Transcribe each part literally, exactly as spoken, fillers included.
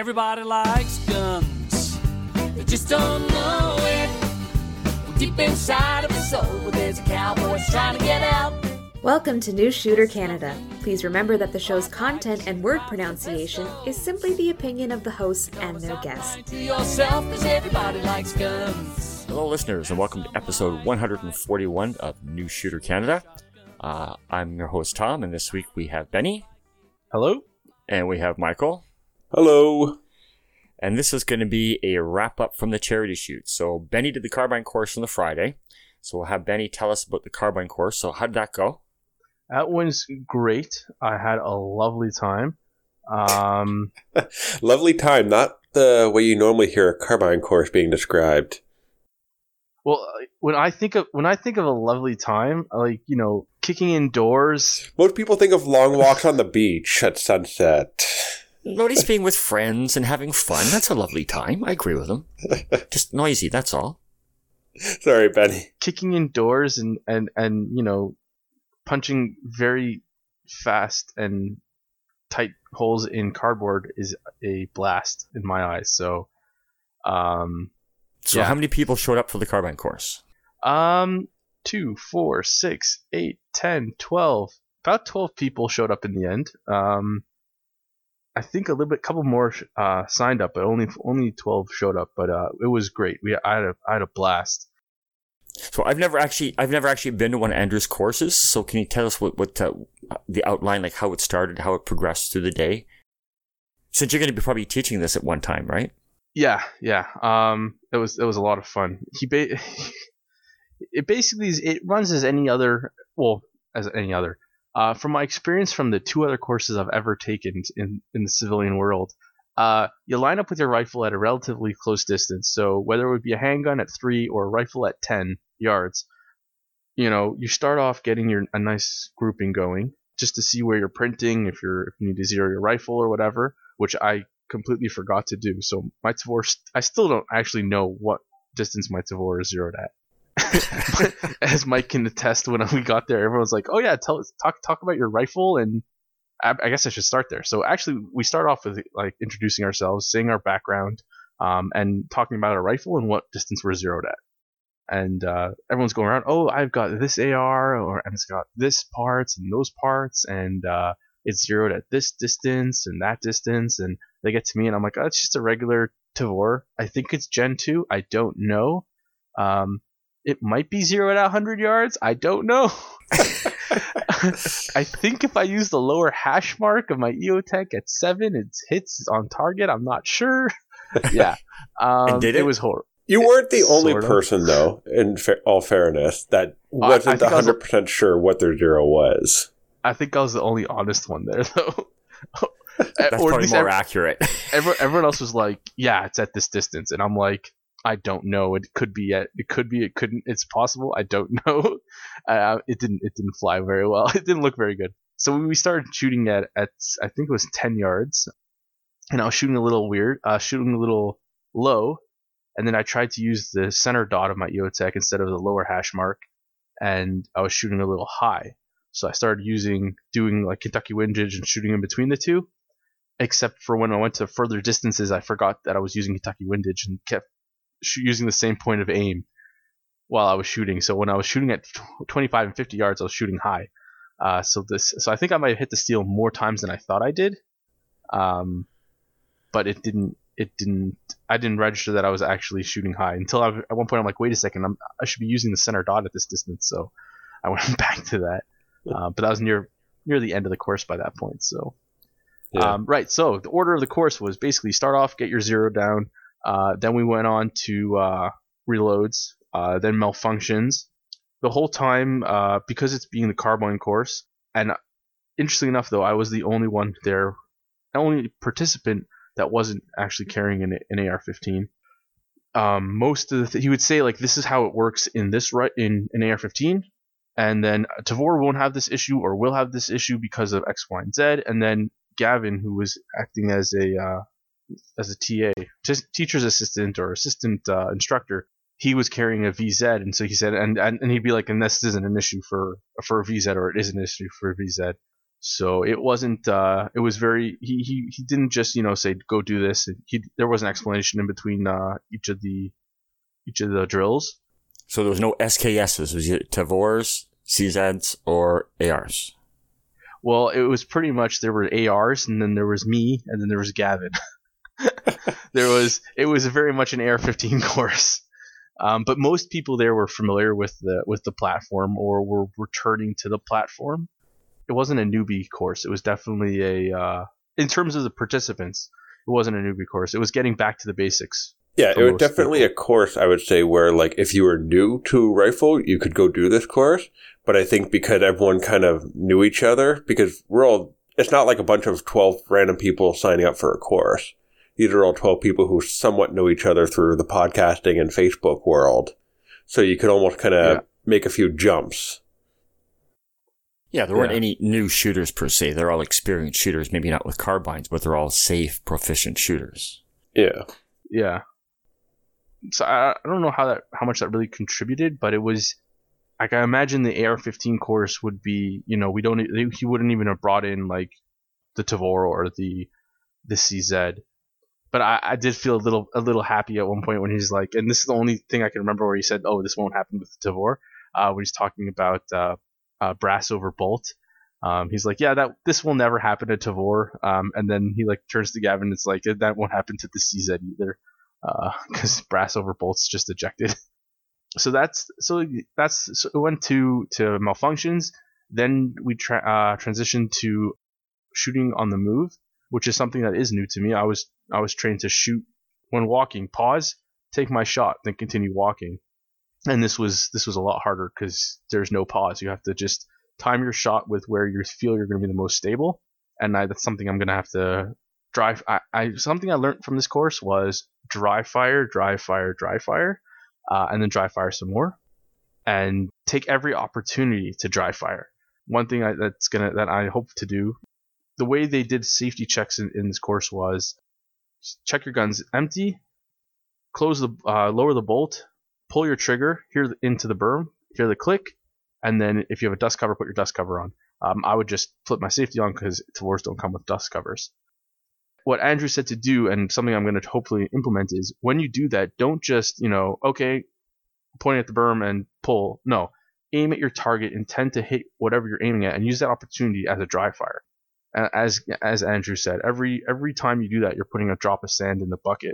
everybody likes guns. They just don't know it. Deep inside of the soul, there's a cowboy trying to get out. Welcome to New Shooter Canada. Please remember that the show's content and word pronunciation is simply the opinion of the hosts and their guests. To yourself, 'cause everybody likes guns. Hello, listeners, and welcome to episode one forty-one of New Shooter Canada. Uh, I'm your host, Tom, and this week we have Benny. Hello. And we have Michael. Hello. And this is going to be a wrap-up from the charity shoot. So Benny did the Carbine course on the Friday. So we'll have Benny tell us about the Carbine course. So how did that go? That was great. I had a lovely time. Um, lovely time, not the way you normally hear a Carbine course being described. Well, when I think of when I think of a lovely time, like, you know, kicking indoors. Most people think of long walks on the beach at sunset. Nobody's being with friends and having fun. That's a lovely time. I agree with him. Just noisy, that's all. Sorry, Benny. Kicking indoors and, and, and, you know, punching very fast and tight holes in cardboard is a blast in my eyes. So, um, so yeah. How many people showed up for the Carbine course? Um, two, four, six, eight, ten, twelve. About twelve people showed up in the end. Um, I think a little bit, couple more uh, signed up, but only only twelve showed up. But uh, it was great. We I had a I had a blast. So I've never actually I've never actually been to one of Andrew's courses. So can you tell us what what uh, the outline, like how it started, how it progressed through the day? Since you're going to be probably teaching this at one time, right? Yeah, yeah. Um, it was it was a lot of fun. He ba- it basically is, it runs as any other well as any other. Uh, from my experience from the two other courses I've ever taken in, in the civilian world, uh, you line up with your rifle at a relatively close distance. So whether it would be a handgun at three or a rifle at ten yards, you know, you start off getting your a nice grouping going just to see where you're printing, if you're if you need to zero your rifle or whatever, which I completely forgot to do. So my Tavor, I still don't actually know what distance my Tavor is zeroed at. As Mike can attest, when we got there, everyone's like, "Oh yeah, tell us, talk talk about your rifle," and I, I guess I should start there. So actually, we start off with like introducing ourselves, saying our background, um, and talking about our rifle and what distance we're zeroed at. And uh, everyone's going around, "Oh, I've got this A R, or and it's got this parts and those parts, and uh, it's zeroed at this distance and that distance." And they get to me, and I'm like, "Oh, it's just a regular Tavor. I think it's Gen two. I don't know." Um, It might be zero at one hundred yards. I don't know. I think if I use the lower hash mark of my EOTech at seven, it hits on target. I'm not sure. Yeah. Um, and did it? It was horrible. You weren't the only Sort of. person, though, in fa- all fairness, that wasn't I one hundred percent was, sure what their zero was. I think I was the only honest one there, though. That's or probably more every, accurate. everyone, everyone else was like, "Yeah, it's at this distance," and I'm like, I don't know. It could be at. It could be. It couldn't. It's possible. I don't know. Uh, it didn't. It didn't fly very well. It didn't look very good. So we started shooting at at I think it was ten yards, and I was shooting a little weird. Uh, shooting a little low, and then I tried to use the center dot of my EOTech instead of the lower hash mark, and I was shooting a little high. So I started using doing like Kentucky windage and shooting in between the two. Except for when I went to further distances, I forgot that I was using Kentucky windage and kept using the same point of aim while I was shooting. So when I was shooting at twenty-five and fifty yards, I was shooting high. Uh, so this, so I think I might have hit the steel more times than I thought I did. Um, but it didn't. It didn't. I didn't register that I was actually shooting high until I, at one point I'm like, wait a second, I'm, I should be using the center dot at this distance. So I went back to that. Uh, but that was near near the end of the course by that point. So Yeah. um, right. So the order of the course was basically start off, get your zero down. Uh, then we went on to uh, reloads, uh, then malfunctions. The whole time, uh, because it's being the Carbine course, and interestingly enough, though, I was the only one there, the only participant that wasn't actually carrying an, an A R fifteen. Um, most of the th- he would say like this is how it works in this right in an A R fifteen, and then Tavor won't have this issue or will have this issue because of X, Y, and Z, and then Gavin, who was acting as a uh, as a T A, just teacher's assistant or assistant uh, instructor, he was carrying a V Z, and so he said, and, and and he'd be like, and this isn't an issue for for a V Z, or it is an issue for a V Z. So it wasn't. Uh, it was very. He, he he didn't just you know say go do this. He there was an explanation in between uh, each of the each of the drills. So there was no S K Ss. It was either Tavors, C Zs, or A Rs. Well, it was pretty much there were A Rs, and then there was me, and then there was Gavin. there was it was very much an A R fifteen course. Um, but most people there were familiar with the with the platform or were returning to the platform. It wasn't a newbie course. It was definitely a, uh, in terms of the participants, it wasn't a newbie course. It was getting back to the basics. Yeah, it was definitely people. a course, I would say, where like if you were new to rifle, you could go do this course. But I think because everyone kind of knew each other, because we're all, it's not like a bunch of twelve random people signing up for a course. These are all twelve people who somewhat know each other through the podcasting and Facebook world. So you could almost kind of yeah. make a few jumps. Yeah, there weren't yeah. any new shooters per se. They're all experienced shooters, maybe not with carbines, but they're all safe, proficient shooters. Yeah. Yeah. So I, I don't know how that how much that really contributed, but it was like I imagine the A R fifteen course would be, you know, we don't he wouldn't even have brought in like the Tavor or the the C Z. But I, I did feel a little a little happy at one point when he's like, and this is the only thing I can remember where he said, "Oh, this won't happen with the Tavor," uh, when he's talking about uh, uh, brass over bolt. Um, he's like, "Yeah, that this will never happen to Tavor," um, and then he like turns to Gavin. And it's like that won't happen to the C Z either, because uh, brass over bolt's just ejected. so that's so that's so it went to to malfunctions. Then we tra- uh, transitioned to shooting on the move, which is something that is new to me. I was I was trained to shoot when walking, pause, take my shot, then continue walking. And this was this was a lot harder because there's no pause. You have to just time your shot with where you feel you're going to be the most stable. And I, that's something I'm going to have to drive. I, I something I learned from this course was dry fire, dry fire, dry fire, uh, and then dry fire some more, and take every opportunity to dry fire. One thing I, that's gonna that I hope to do. The way they did safety checks in, in this course was check your guns empty, close the uh, lower the bolt, pull your trigger, hear the, into the berm, hear the click, and then if you have a dust cover, put your dust cover on. Um, I would just flip my safety on because Tavors don't come with dust covers. What Andrew said to do, and something I'm going to hopefully implement, is when you do that, don't just, you know, okay, point at the berm and pull. No, aim at your target, intend to hit whatever you're aiming at, and use that opportunity as a dry fire. As as Andrew said, every every time you do that, you're putting a drop of sand in the bucket,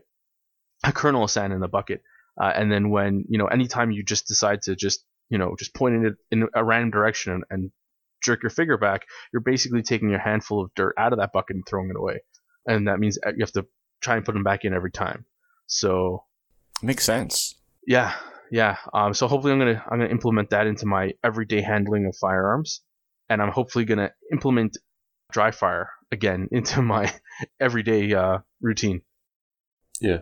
a kernel of sand in the bucket, uh, and then when you know, anytime you just decide to just you know just point it in a random direction and, and jerk your finger back, you're basically taking a handful of dirt out of that bucket and throwing it away, and that means you have to try and put them back in every time. So makes sense. Yeah, yeah. Um, so hopefully I'm gonna I'm gonna implement that into my everyday handling of firearms, and I'm hopefully gonna implement dry fire again into my everyday uh, routine. Yeah.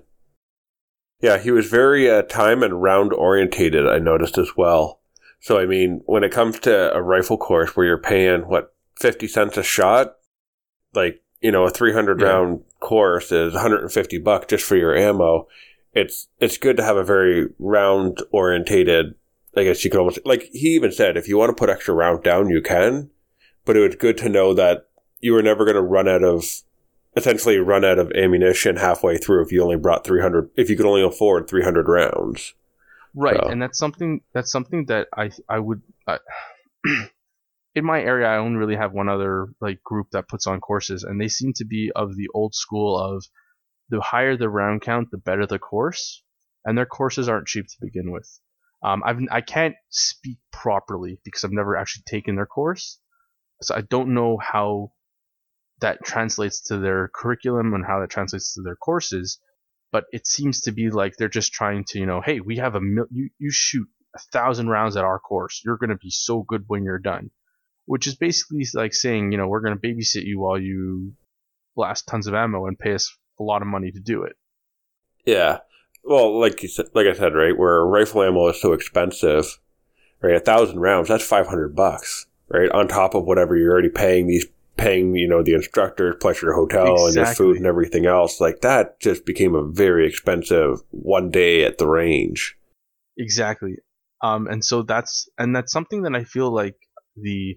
Yeah, he was very uh, time and round orientated, I noticed as well. So, I mean, when it comes to a rifle course where you're paying, what, fifty cents a shot? Like, you know, a three hundred yeah. round course is one hundred fifty bucks just for your ammo. It's it's good to have a very round orientated, I guess you could almost, like he even said, if you want to put extra round down, you can. But it was good to know that you were never going to run out of, essentially run out of ammunition halfway through if you only brought three hundred, if you could only afford three hundred rounds. Right, so. And that's something that's something that I I would, uh, in my area, I only really have one other like group that puts on courses, and they seem to be of the old school of the higher the round count, the better the course, and their courses aren't cheap to begin with. Um, I've I can't speak properly because I've never actually taken their course, so I don't know how that translates to their curriculum and how that translates to their courses, but it seems to be like they're just trying to, you know, hey, we have a mil- you you shoot a thousand rounds at our course, you're going to be so good when you're done, which is basically like saying, you know, we're going to babysit you while you blast tons of ammo and pay us a lot of money to do it. Yeah, well, like you said, like I said, right, where rifle ammo is so expensive, right? A thousand rounds, that's five hundred bucks, right, on top of whatever you're already paying these. Paying, you know, the instructor plus your hotel exactly. and your food and everything else, like that just became a very expensive one day at the range. Exactly. Um, and so that's, and that's something that I feel like the,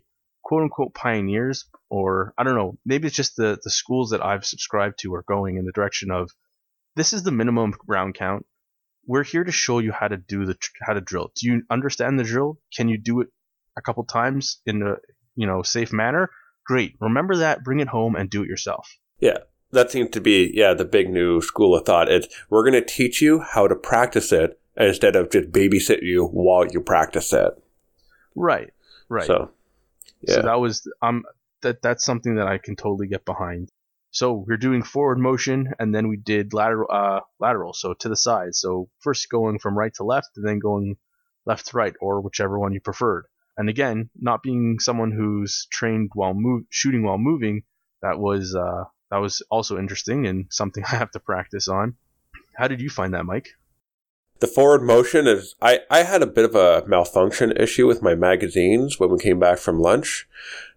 quote unquote pioneers, or I don't know, maybe it's just the, the schools that I've subscribed to are going in the direction of, this is the minimum round count. We're here to show you how to do the how to drill. Do you understand the drill? Can you do it a couple times in a you know safe manner? Great. Remember that. Bring it home and do it yourself. Yeah, that seems to be yeah the big new school of thought. It's we're going to teach you how to practice it instead of just babysit you while you practice it. Right. Right. So yeah, so that was um that that's something that I can totally get behind. So we're doing forward motion, and then we did lateral, uh, lateral, so to the side. So first going from right to left, and then going left to right, or whichever one you preferred. And again, not being someone who's trained while move, shooting while moving, that was uh, that was also interesting and something I have to practice on. How did you find that, Mike? The forward motion is, I, I had a bit of a malfunction issue with my magazines when we came back from lunch.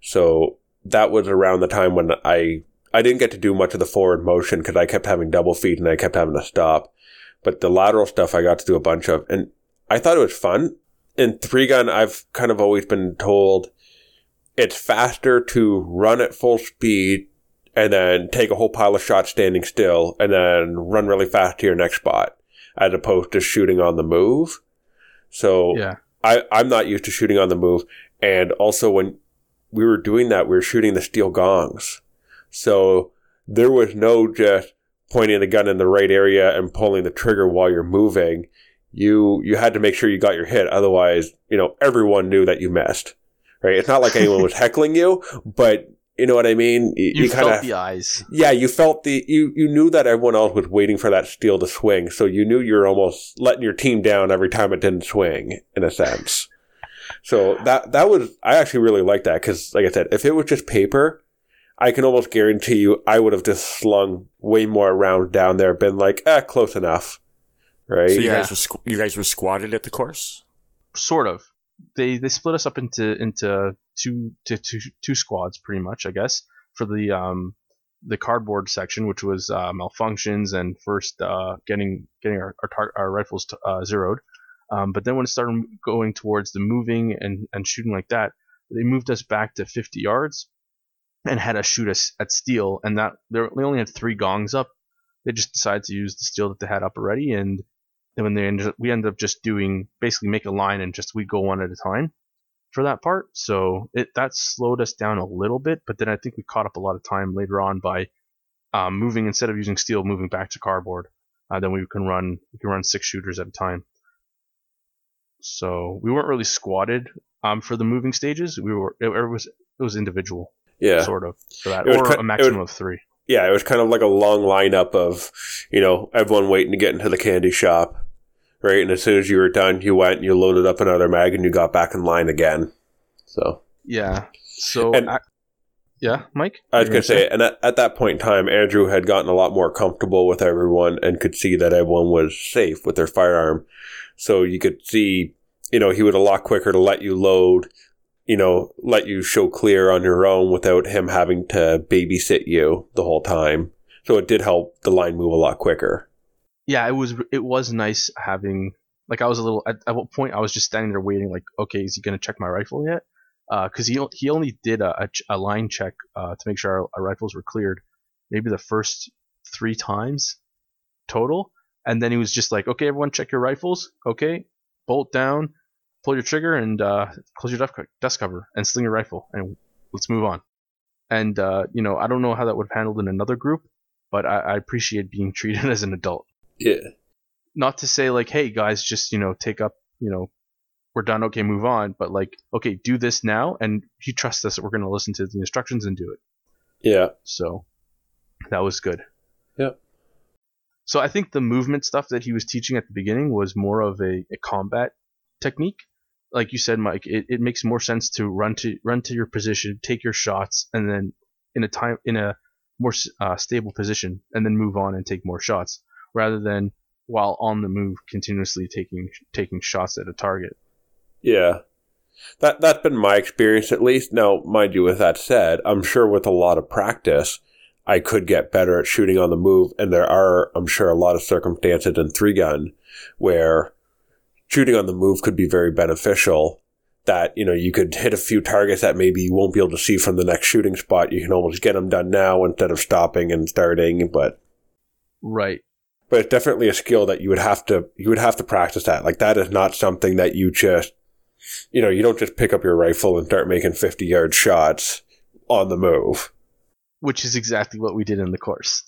So that was around the time when I... I didn't get to do much of the forward motion because I kept having double feet and I kept having to stop. But the lateral stuff I got to do a bunch of. And I thought it was fun. In three gun, I've kind of always been told it's faster to run at full speed and then take a whole pile of shots standing still and then run really fast to your next spot as opposed to shooting on the move. So yeah. I, I'm not used to shooting on the move. And also when we were doing that, we were shooting the steel gongs. So there was no just pointing the gun in the right area and pulling the trigger while you're moving. You you had to make sure you got your hit. Otherwise, you know, everyone knew that you missed. Right? It's not like anyone was heckling you, but you know what I mean? You, you, you kinda, felt the eyes. Yeah, you felt the you, you knew that everyone else was waiting for that steel to swing. So you knew you were almost letting your team down every time it didn't swing, in a sense. So that that was I actually really liked that because, like I said, if it was just paper, I can almost guarantee you I would have just slung way more rounds down there, been like, eh, close enough. Right? So you Yeah. guys were squ- you guys were squatted at the course? Sort of. They they split us up into into two to two two squads pretty much, I guess, for the um the cardboard section, which was uh, malfunctions and first uh, getting getting our our, tar- our rifles t- uh, zeroed. Um, but then when it started going towards the moving and, and shooting like that, they moved us back to fifty yards and had us shoot us at steel. And that they only had three gongs up. They just decided to use the steel that they had up already. And then when they ended up, we ended up just doing basically make a line and just we go one at a time for that part. So it that slowed us down a little bit. But then I think we caught up a lot of time later on by um, moving instead of using steel, moving back to cardboard. Uh, then we can run we can run six shooters at a time. So we weren't really squatted um, for the moving stages. We were it, it was it was individual, Yeah. sort of for that, It was or ki- a maximum it of three. Yeah, it was kind of like a long lineup of, you know, everyone waiting to get into the candy shop, right? And as soon as you were done, you went and you loaded up another mag and you got back in line again. So Yeah. So And- I, yeah, Mike. I was You're going to say, and at, at that point in time, Andrew had gotten a lot more comfortable with everyone and could see that everyone was safe with their firearm. So you could see, you know, he was a lot quicker to let you load, you know, let you show clear on your own without him having to babysit you the whole time. So it did help the line move a lot quicker. Yeah, it was it was nice having like I was a little at, at what point I was just standing there waiting like, okay, is he gonna check my rifle yet? Because uh, he he only did a, a, a line check uh, to make sure our, our rifles were cleared, maybe the first three times total, and then he was just like, okay, everyone, check your rifles. Okay, bolt down, pull your trigger, and uh, close your dust, dust cover, and sling your rifle, and let's move on. And uh, you know, I don't know how that would have handled in another group, but I, I appreciate being treated as an adult. Yeah. Not to say like, hey guys, just, you know, take up, you know, we're done, okay, move on, but like, okay, do this now, and he trusts us that we're going to listen to the instructions and do it. Yeah. So that was good. Yep. So I think the movement stuff that he was teaching at the beginning was more of a, a combat technique. Like you said, Mike, it, it makes more sense to run to run to your position, take your shots, and then in a time in a more uh, stable position, and then move on and take more shots, rather than while on the move continuously taking taking shots at a target. Yeah. That, that's been my experience at least. Now, mind you, with that said, I'm sure with a lot of practice, I could get better at shooting on the move. And there are, I'm sure, a lot of circumstances in three gun where shooting on the move could be very beneficial that, you know, you could hit a few targets that maybe you won't be able to see from the next shooting spot. You can almost get them done now instead of stopping and starting. But right. But it's definitely a skill that you would have to you would have to practice that. Like, that is not something that you just, you know, you don't just pick up your rifle and start making fifty yard shots on the move. Which is exactly what we did in the course.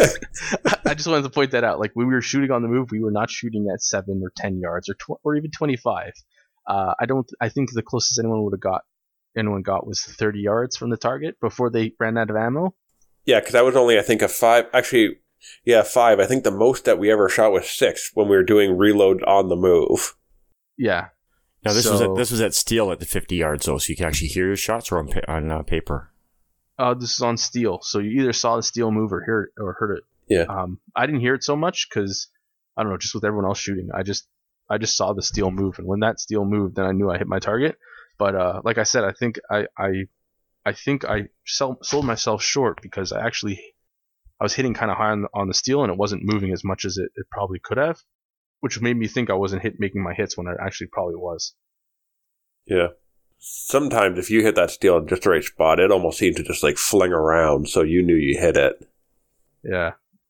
I just wanted to point that out. Like, when we were shooting on the move, we were not shooting at seven or ten yards or tw- or even twenty-five. Uh, I don't. I think the closest anyone would have got anyone got was thirty yards from the target before they ran out of ammo. Yeah, because that was only, I think, a five. Actually, yeah, five. I think the most that we ever shot was six when we were doing reload on the move. Yeah. Now this so, was at, this was at steel at the fifty yards though, so you can actually hear your shots or on pa- on uh, paper. Uh, this is on steel, so you either saw the steel move or heard it, or heard it. Yeah. Um, I didn't hear it so much because I don't know, just with everyone else shooting, I just I just saw the steel move, and when that steel moved, then I knew I hit my target. But uh, like I said, I think I I, I think I sell, sold myself short because I actually I was hitting kind of high on the, on the steel, and it wasn't moving as much as it, it probably could have, which made me think I wasn't hit making my hits when I actually probably was. Yeah. Sometimes if you hit that steel in just the right spot, it almost seemed to just like fling around, so you knew you hit it. Yeah.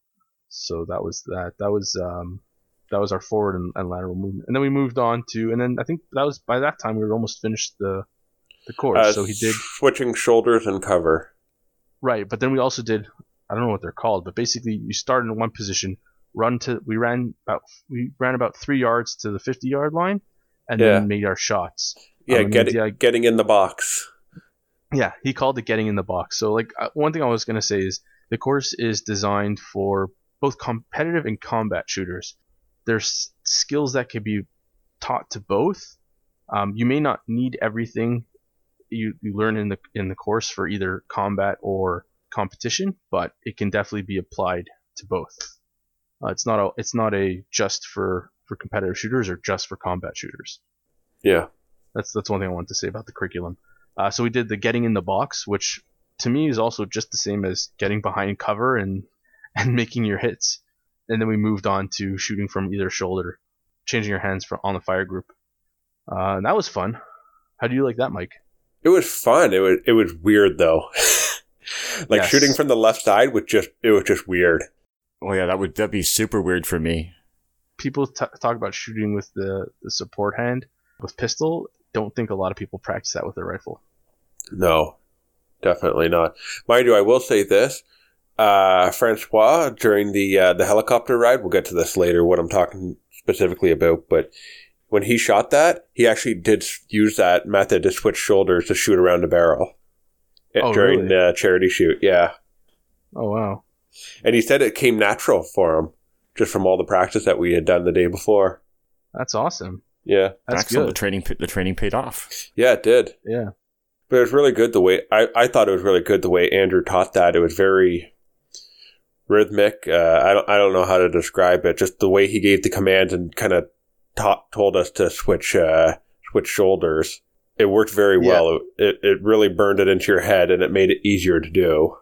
So that was that. That was um, that was our forward and, and lateral movement, and then we moved on to, and then I think that was by that time we were almost finished the the course. Uh, so he did switching shoulders and cover. Right, but then we also did, I don't know what they're called, but basically you start in one position, run to we ran about we ran about three yards to the fifty yard line, and Yeah. then made our shots. Yeah, Um, getting yeah, getting in the box. yeah, he called it getting in the box. So like uh, one thing I was gonna say is the course is designed for both competitive and combat shooters. There's skills that can be taught to both. Um, you may not need everything you, you learn in the in the course for either combat or competition, but it can definitely be applied to both. Uh, it's not a it's not a just for, for competitive shooters or just for combat shooters. Yeah. That's that's one thing I wanted to say about the curriculum. Uh, so we did the getting in the box, which to me is also just the same as getting behind cover and and making your hits. And then we moved on to shooting from either shoulder, changing your hands from on the fire group. Uh, and that was fun. How do you like that, Mike? It was fun. It was it was weird though. Like Yes. shooting from the left side was just it was just weird. Oh yeah, that would that'd be super weird for me. People t- talk about shooting with the, the support hand with pistol. Don't think a lot of people practice that with their rifle. No, definitely not. Mind you, I will say this. Uh, Francois, during the uh, the helicopter ride, we'll get to this later, what I'm talking specifically about, but when he shot that, he actually did s- use that method to switch shoulders to shoot around the barrel uh, Oh, during really? the charity shoot, yeah. Oh, wow. And he said it came natural for him, just from all the practice that we had done the day before. That's awesome. Yeah. That's Excellent. good. The training the training paid off. Yeah, it did. Yeah. But it was really good the way, I, I thought it was really good the way Andrew taught that. It was very rhythmic. Uh, I don't I don't know how to describe it. Just the way he gave the commands and kind of taught told us to switch uh, switch shoulders. It worked very Yeah. well. It it really burned it into your head, and it made it easier to do.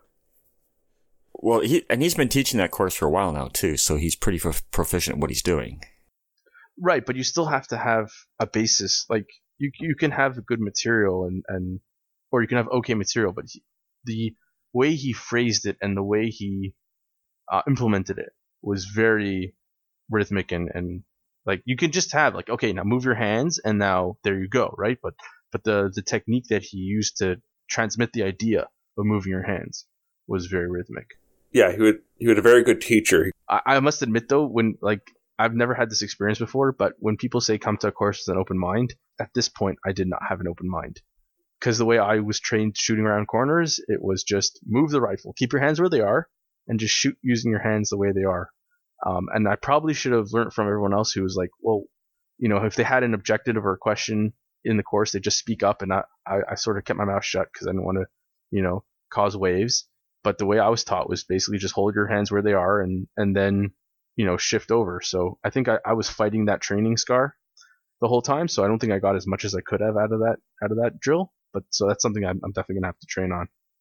Well, he and he's been teaching that course for a while now too, so he's pretty prof- proficient at what he's doing. Right, but you still have to have a basis. Like you, you can have good material and, and or you can have okay material, but he, the way he phrased it and the way he uh, implemented it was very rhythmic and, and like you can just have like okay, now move your hands and now there you go, right? But but the the technique that he used to transmit the idea of moving your hands was very rhythmic. Yeah, he would he was a very good teacher. I, I must admit though, when like I've never had this experience before, but when people say come to a course with an open mind, at this point I did not have an open mind. Because the way I was trained shooting around corners, it was just move the rifle, keep your hands where they are, and just shoot using your hands the way they are. Um, and I probably should have learned from everyone else who was like, well, you know, if they had an objective or a question in the course, they just speak up, and I, I, I sort of kept my mouth shut because I didn't want to, you know, cause waves. But the way I was taught was basically just hold your hands where they are and, and then, you know, shift over. So I think I, I was fighting that training scar the whole time. So I don't think I got as much as I could have out of that, out of that drill. But so that's something I'm, I'm definitely going to have to train on.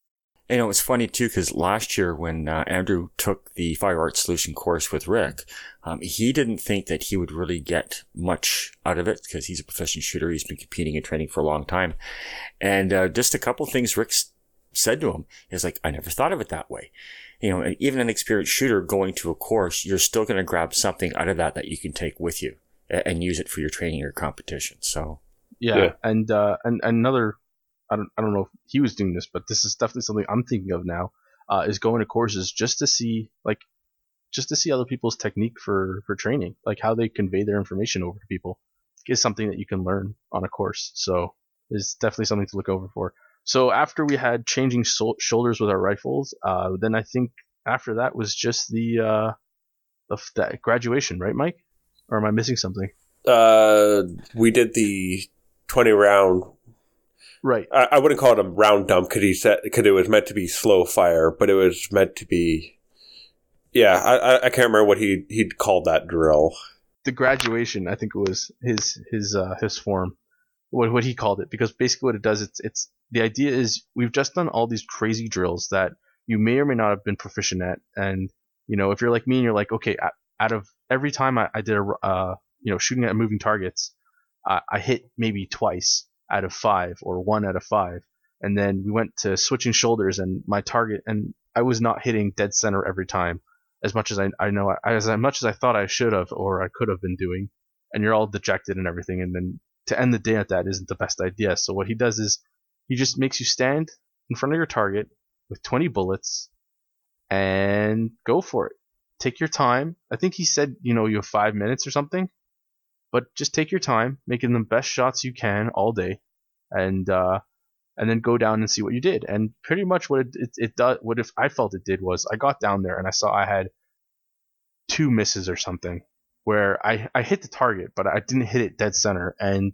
You know, it's funny too, because last year when uh, Andrew took the Fire Art Solution course with Rick, um, he didn't think that he would really get much out of it because he's a proficient shooter. He's been competing and training for a long time. And uh, just a couple things Rick s- said to him is like, I never thought of it that way. You know, and even an experienced shooter going to a course, you're still going to grab something out of that that you can take with you and, and use it for your training or competition. So, yeah, yeah. and uh, and another. I don't, I don't know if he was doing this, but this is definitely something I'm thinking of now, uh, is going to courses just to see, like, just to see other people's technique for, for training, like how they convey their information over to people is something that you can learn on a course. So it's definitely something to look over for. So after we had changing sol- shoulders with our rifles, uh, then I think after that was just the, uh, the, the graduation, right, Mike? Or am I missing something? Uh, we did the twenty round. Right. I, I wouldn't call it a round dump because he said because it was meant to be slow fire, but it was meant to be. Yeah, I I can't remember what he he'd called that drill. The graduation, I think it was his his uh, his form, what what he called it, because basically what it does, it's it's the idea is we've just done all these crazy drills that you may or may not have been proficient at, and you know if you're like me and you're like, okay, out of every time I, I did a uh you know shooting at moving targets, uh, I hit maybe twice out of five or one out of five, and then we went to switching shoulders and my target, and I was not hitting dead center every time as much as I, I know as much as I thought I should have or I could have been doing, and you're all dejected and everything, and then to end the day at that isn't the best idea. So what he does is he just makes you stand in front of your target with twenty bullets and go for it. Take your time. I think he said, you know, you have five minutes or something. But just take your time, making the best shots you can all day, and uh, and then go down and see what you did. And pretty much what it, it, it does, what if I felt it did was I got down there and I saw I had two misses or something, where I, I hit the target, but I didn't hit it dead center. And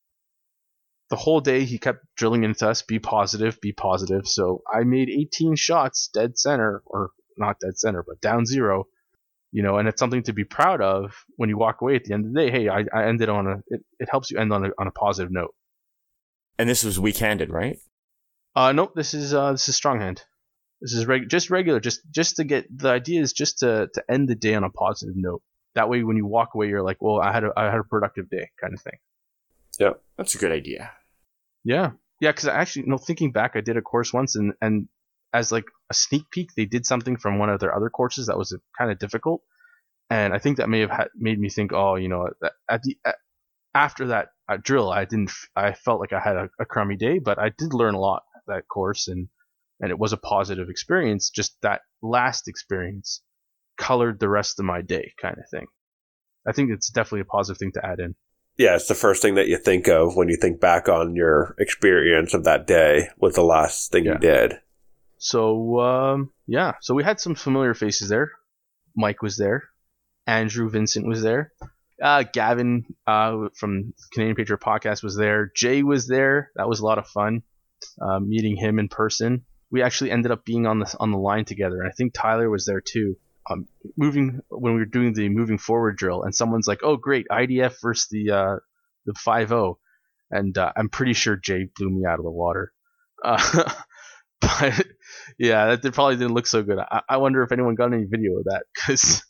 the whole day he kept drilling into us, be positive, be positive. So I made eighteen shots dead center, or not dead center, but down zero. You know, and it's something to be proud of when you walk away at the end of the day. Hey, I, I ended on a. It, it helps you end on a on a positive note. And this was weak-handed, right? Uh, nope. This is uh, this is stronghand. This is reg- just regular. Just just to get the idea is just to, to end the day on a positive note. That way, when you walk away, you're like, well, I had a I had a productive day, kind of thing. Yeah, that's a good idea. Yeah, yeah. Because actually, you know, thinking back, I did a course once, and and. as like a sneak peek, they did something from one of their other courses that was kind of difficult, and I think that may have had, made me think, oh, you know, at the at, after that uh, drill, I didn't, I felt like I had a, a crummy day, but I did learn a lot at that course, and and it was a positive experience. Just that last experience colored the rest of my day, kind of thing. I think it's definitely a positive thing to add in. Yeah, it's the first thing that you think of when you think back on your experience of that day was the last thing yeah. you did. So, um, yeah, so we had some familiar faces there. Mike was there. Andrew Vincent was there. Uh, Gavin uh, from Canadian Patriot Podcast was there. Jay was there. That was a lot of fun, uh, meeting him in person. We actually ended up being on the, on the line together, and I think Tyler was there too. Um, moving when we were doing the moving forward drill, and someone's like, oh, great, I D F versus the, uh, the five oh. And uh, I'm pretty sure Jay blew me out of the water. Uh, But yeah, that probably didn't look so good. I, I wonder if anyone got any video of that, because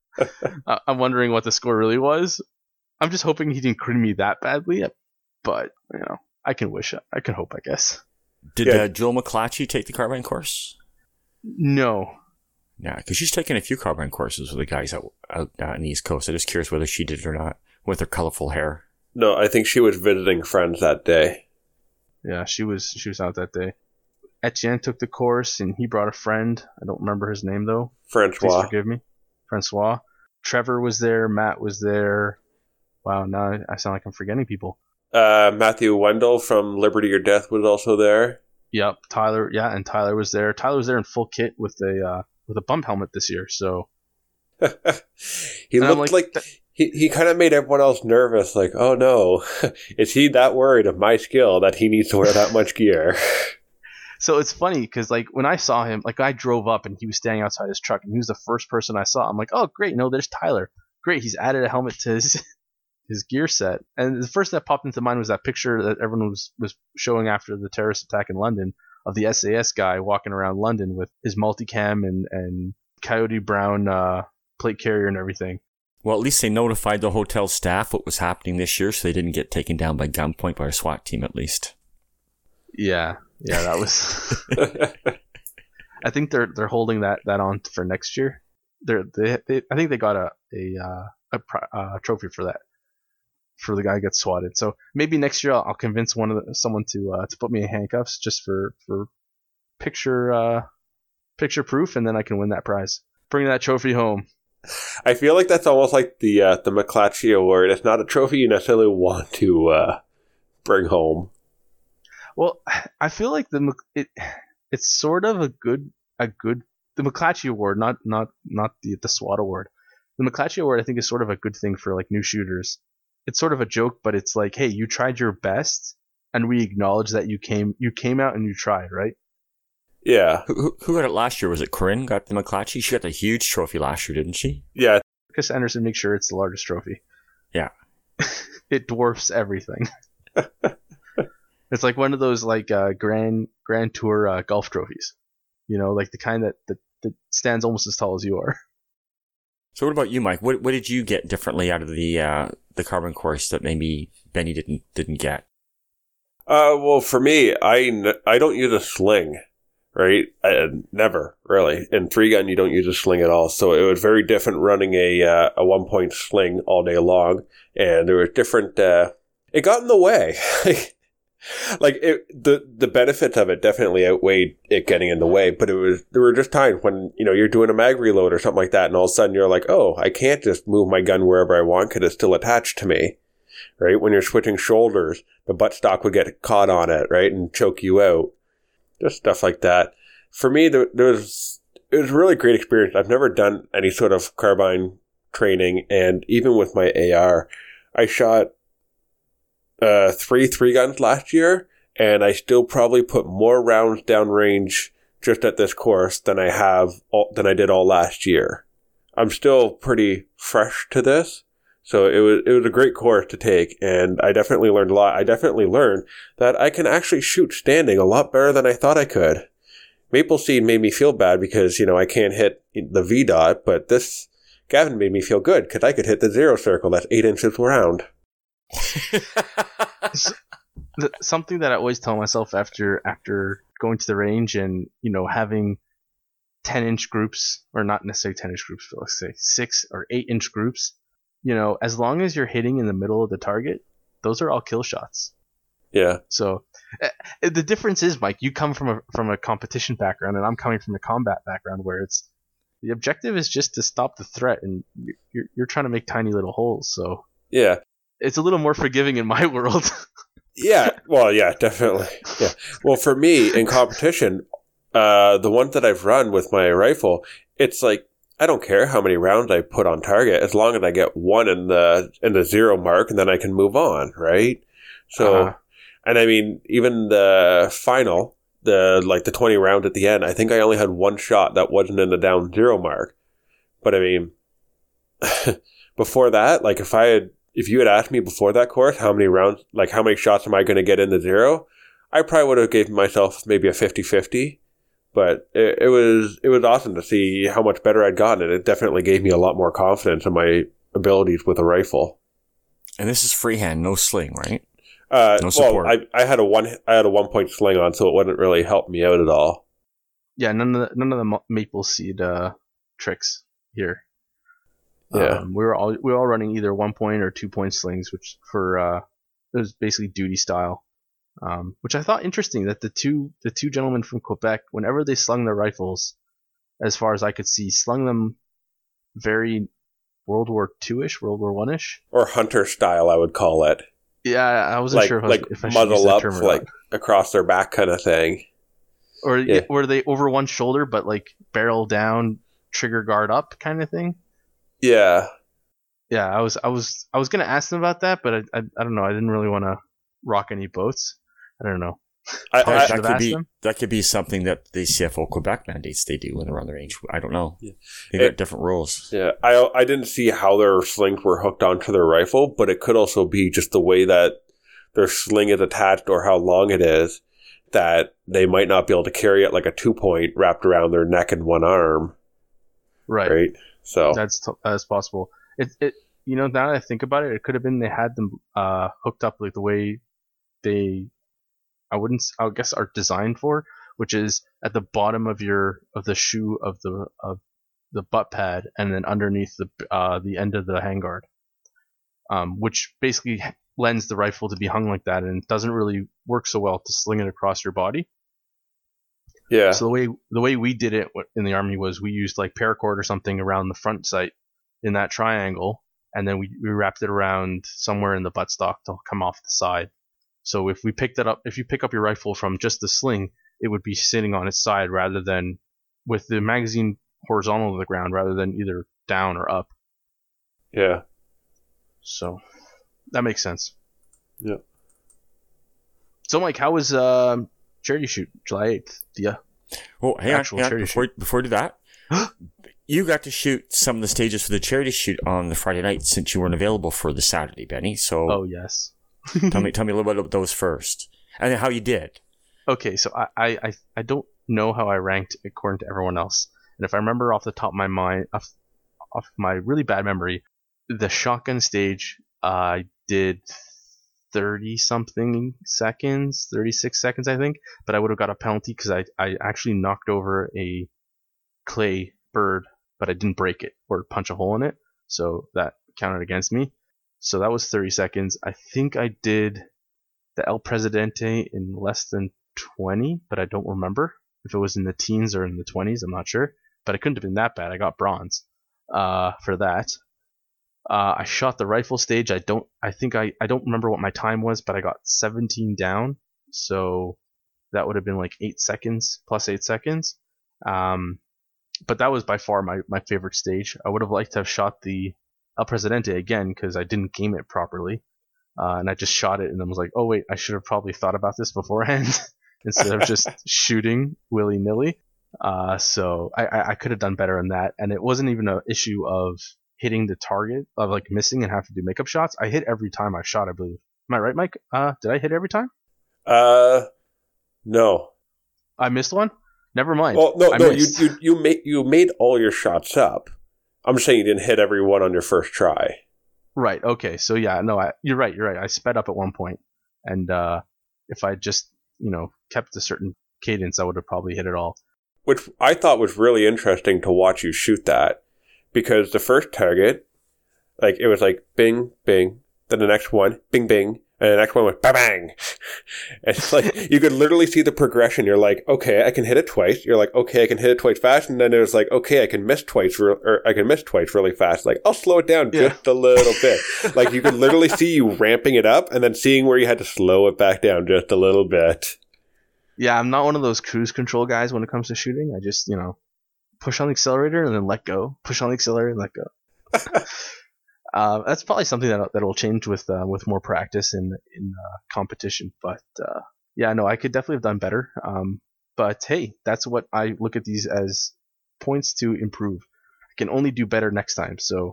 I'm wondering what the score really was. I'm just hoping he didn't crit me that badly, but you know, I can wish, I can hope, I guess. Did yeah. uh, Jill McClatchy take the carbine course? No. Yeah, because she's taken a few carbine courses with the guys out, out uh, on the East Coast. I'm just curious whether she did it or not with her colorful hair. No, I think she was visiting friends that day. Yeah, she was. She was out that day. Etienne took the course, and he brought a friend. I don't remember his name, though. Francois. Please forgive me. Francois. Trevor was there. Matt was there. Wow, now I sound like I'm forgetting people. Uh, Matthew Wendell from Liberty or Death was also there. Yep, Tyler. Yeah, and Tyler was there. Tyler was there in full kit with a uh, with a bump helmet this year. So he and looked like, like he he kind of made everyone else nervous. Like, oh no, is he that worried of my skill that he needs to wear that much gear? So it's funny because like when I saw him, like I drove up and he was standing outside his truck, and he was the first person I saw. I'm like, oh great, no, there's Tyler. Great, he's added a helmet to his his gear set. And the first that popped into mind was that picture that everyone was was showing after the terrorist attack in London, of the S A S guy walking around London with his multicam and, and Coyote Brown uh, plate carrier and everything. Well, at least they notified the hotel staff what was happening this year, so they didn't get taken down by gunpoint by a SWAT team, at least. Yeah, yeah, that was. I think they're they're holding that, that on for next year. They're they, they I think they got a a uh, a, a trophy for that, for the guy who gets swatted. So maybe next year I'll, I'll convince one of the, someone to uh, to put me in handcuffs just for for picture uh, picture proof, and then I can win that prize. Bring that trophy home. I feel like that's almost like the uh, the McClatchy Award. It's not a trophy you necessarily want to uh, bring home. Well, I feel like the it it's sort of a good a good the McClatchy Award, not not not the the SWAT Award. The McClatchy Award, I think, is sort of a good thing for like new shooters. It's sort of a joke, but it's like, hey, you tried your best, and we acknowledge that you came you came out and you tried, right? Yeah. Who, who got it last year? Was it Corinne got the McClatchy? She got the huge trophy last year, didn't she? Yeah. Chris Anderson makes sure it's the largest trophy. Yeah. It dwarfs everything. It's like one of those like uh, Grand Grand Tour uh, golf trophies, you know, like the kind that, that that stands almost as tall as you are. So what about you, Mike? What what did you get differently out of the uh, the carbon course that maybe Benny didn't didn't get? Uh, well, for me, I, I don't use a sling, right? I, never really. In three gun, you don't use a sling at all. So it was very different running a uh, a one point sling all day long, and there was different. Uh, it got in the way. Like it, the the benefits of it definitely outweighed it getting in the way, but it was there were just times when you know you're doing a mag reload or something like that, and all of a sudden you're like, oh, I can't just move my gun wherever I want because it's still attached to me, right? When you're switching shoulders, the buttstock would get caught on it, right, and choke you out, just stuff like that. For me, there, there was it was a really great experience. I've never done any sort of carbine training, and even with my A R, I shot. Uh, three three guns last year, and I still probably put more rounds downrange just at this course than I have all, than I did all last year. I'm still pretty fresh to this, so it was it was a great course to take, and I definitely learned a lot. I definitely learned that I can actually shoot standing a lot better than I thought I could. Maple Seed made me feel bad because you know I can't hit the V dot, but this Gavin made me feel good because I could hit the zero circle that's eight inches round. Something that I always tell myself after after going to the range and you know having ten inch groups, or not necessarily ten inch groups, but let's say six or eight inch groups, you know, as long as you're hitting in the middle of the target, those are all kill shots. Yeah. So uh, the difference is, Mike, you come from a from a competition background, and I'm coming from a combat background where it's the objective is just to stop the threat, and you're you're trying to make tiny little holes. So yeah. It's a little more forgiving in my world. Yeah, well, yeah, definitely. Yeah. Well, for me, in competition, uh, the ones that I've run with my rifle, it's like, I don't care how many rounds I put on target, as long as I get one in the in the zero mark, and then I can move on, right? So, uh-huh. And I mean, even the final, the like the twenty rounds at the end, I think I only had one shot that wasn't in the down zero mark. But I mean, before that, like if I had, If you had asked me before that course how many rounds, like how many shots am I going to get in the zero, I probably would have given myself maybe a fifty-fifty. But it, it was it was awesome to see how much better I'd gotten, and it definitely gave me a lot more confidence in my abilities with a rifle. And this is freehand, no sling, right? Uh, no support. Well, I I had a one I had a one point sling on, so it wouldn't really help me out at all. Yeah, none of the, none of the Maple Seed uh, tricks here. Yeah, um, we were all we were all running either one point or two point slings, which for uh, it was basically duty style, um, which I thought interesting that the two the two gentlemen from Quebec, whenever they slung their rifles, as far as I could see, slung them very World War Two-ish, World War One-ish, or hunter style, I would call it. Yeah, I wasn't like, sure if I, was, like if I should use that term or up, like not. Across their back kind of thing. Or yeah. were they over one shoulder, but like barrel down, trigger guard up kind of thing? Yeah, yeah. I was, I was, I was gonna ask them about that, but I, I, I don't know. I didn't really want to rock any boats. I don't know. I, I, that could be them. that could be something that the C F O Quebec mandates they do when they're on the range. I don't know. Yeah. They got it, different rules. Yeah, I I didn't see how their slings were hooked onto their rifle, but it could also be just the way that their sling is attached or how long it is. that they might not be able to carry it like a two point wrapped around their neck and one arm. Right. Right. So that's t- that's possible. It it you know, now that I think about it, it could have been they had them uh hooked up like the way they I wouldn't I guess are designed for, which is at the bottom of your of the shoe of the of the butt pad, and then underneath the uh the end of the handguard. Um, which basically lends the rifle to be hung like that, and it doesn't really work so well to sling it across your body. yeah. So the way the way we did it in the Army was we used like paracord or something around the front sight in that triangle, and then we, we wrapped it around somewhere in the buttstock to come off the side. So if we picked it up, if you pick up your rifle from just the sling, it would be sitting on its side rather than with the magazine horizontal to the ground, rather than either down or up. Yeah. So that makes sense. Yeah. So Mike, how was uh, charity shoot July eighth? Yeah. Oh, hang on, Actual hang on. charity Before, before we do that, you got to shoot some of the stages for the charity shoot on the Friday night since you weren't available for the Saturday, Benny. So Oh yes. tell me, tell me a little bit about those first, and then how you did. Okay, so I, I, I, I don't know how I ranked according to everyone else, and if I remember off the top of my mind, off, off my really bad memory, the shotgun stage I uh, did thirty something seconds, thirty-six seconds I think, but I would have got a penalty because I, I actually knocked over a clay bird, but I didn't break it or punch a hole in it, so that counted against me. So that was thirty seconds. I think I did the El Presidente in less than twenty, but I don't remember if it was in the teens or in the twenties. I'm not sure, but it couldn't have been that bad. I got bronze uh, for that. Uh, I shot the rifle stage. I don't. I think I. I don't remember what my time was, but I got seventeen down. So that would have been like eight seconds plus eight seconds. Um, but that was by far my my favorite stage. I would have liked to have shot the El Presidente again because I didn't game it properly, uh, and I just shot it and then was like, oh wait, I should have probably thought about this beforehand instead of just shooting willy nilly. Uh, so I, I I could have done better on that, and it wasn't even an issue of hitting the target, of like missing and have to do makeup shots. I hit every time I shot, I believe. Am I right, Mike? Uh, did I hit every time? Uh, no. I missed one? Never mind. Well, no, I no. You, missed. you you made you made all your shots up. I'm just saying you didn't hit every one on your first try. Right. Okay. So yeah, no, I, you're right. You're right. I sped up at one point, and uh, if I just you know kept a certain cadence, I would have probably hit it all. Which I thought was really interesting to watch you shoot that, because the first target, like it was like bing bing, then the next one bing bing, and the next one went bang bang. And it's like you could literally see the progression. You're like, okay, I can hit it twice. You're like, okay, I can hit it twice fast, and then it was like, okay, I can miss twice, re- or I can miss twice really fast. Like I'll slow it down Yeah. just a little bit. Like you could literally see you ramping it up, and then seeing where you had to slow it back down just a little bit. Yeah, I'm not one of those cruise control guys when it comes to shooting. I just you know push on the accelerator and then let go. Push on the accelerator and let go. Uh, that's probably something that that will change with uh, with more practice in in uh, competition. But uh, yeah, no, I could definitely have done better. Um, but hey, that's what I look at these as points to improve. I can only do better next time. So,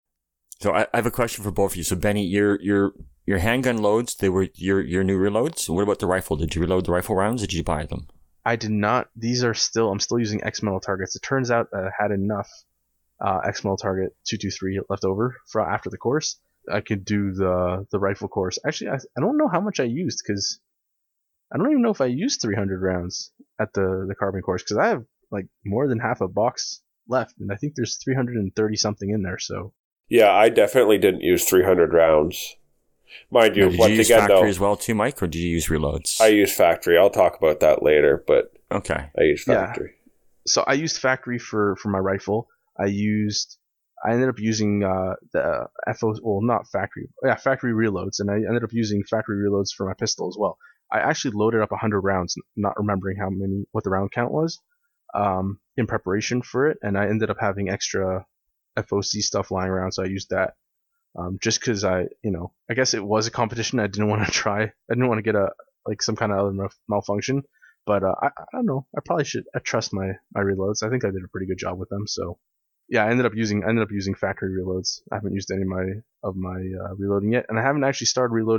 So I, I have a question for both of you. So Benny, your your your handgun loads, they were your your new reloads. What about the rifle? Did you reload the rifle rounds? Or did you buy them? I did not. These are still. I'm still using X metal targets. It turns out I had enough uh, X metal target two two three left over for after the course. I could do the the rifle course. Actually, I I don't know how much I used because I don't even know if I used three hundred rounds at the the carbon course because I have like more than half a box left, and I think there's three hundred thirty something in there. So Yeah, I definitely didn't use three hundred rounds. Mind you, Now, did once you use again, factory though, as well too, Mike, or did you use reloads? I use factory. I'll talk about that later, but okay. I use Yeah. factory. so I used factory for for my rifle. I used I ended up using uh, the F O well not factory yeah factory reloads, and I ended up using factory reloads for my pistol as well. I actually loaded up one hundred rounds, not remembering how many what the round count was, um, in preparation for it, and I ended up having extra F O C stuff lying around, so I used that. Um, just because I, you know, I guess it was a competition. I didn't want to try. I didn't want to get a like some kind of other mal- malfunction. But uh, I, I don't know. I probably should. I trust my, my reloads. I think I did a pretty good job with them. So yeah, I ended up using I ended up using factory reloads. I haven't used any of my of my uh, reloading yet, and I haven't actually started reloading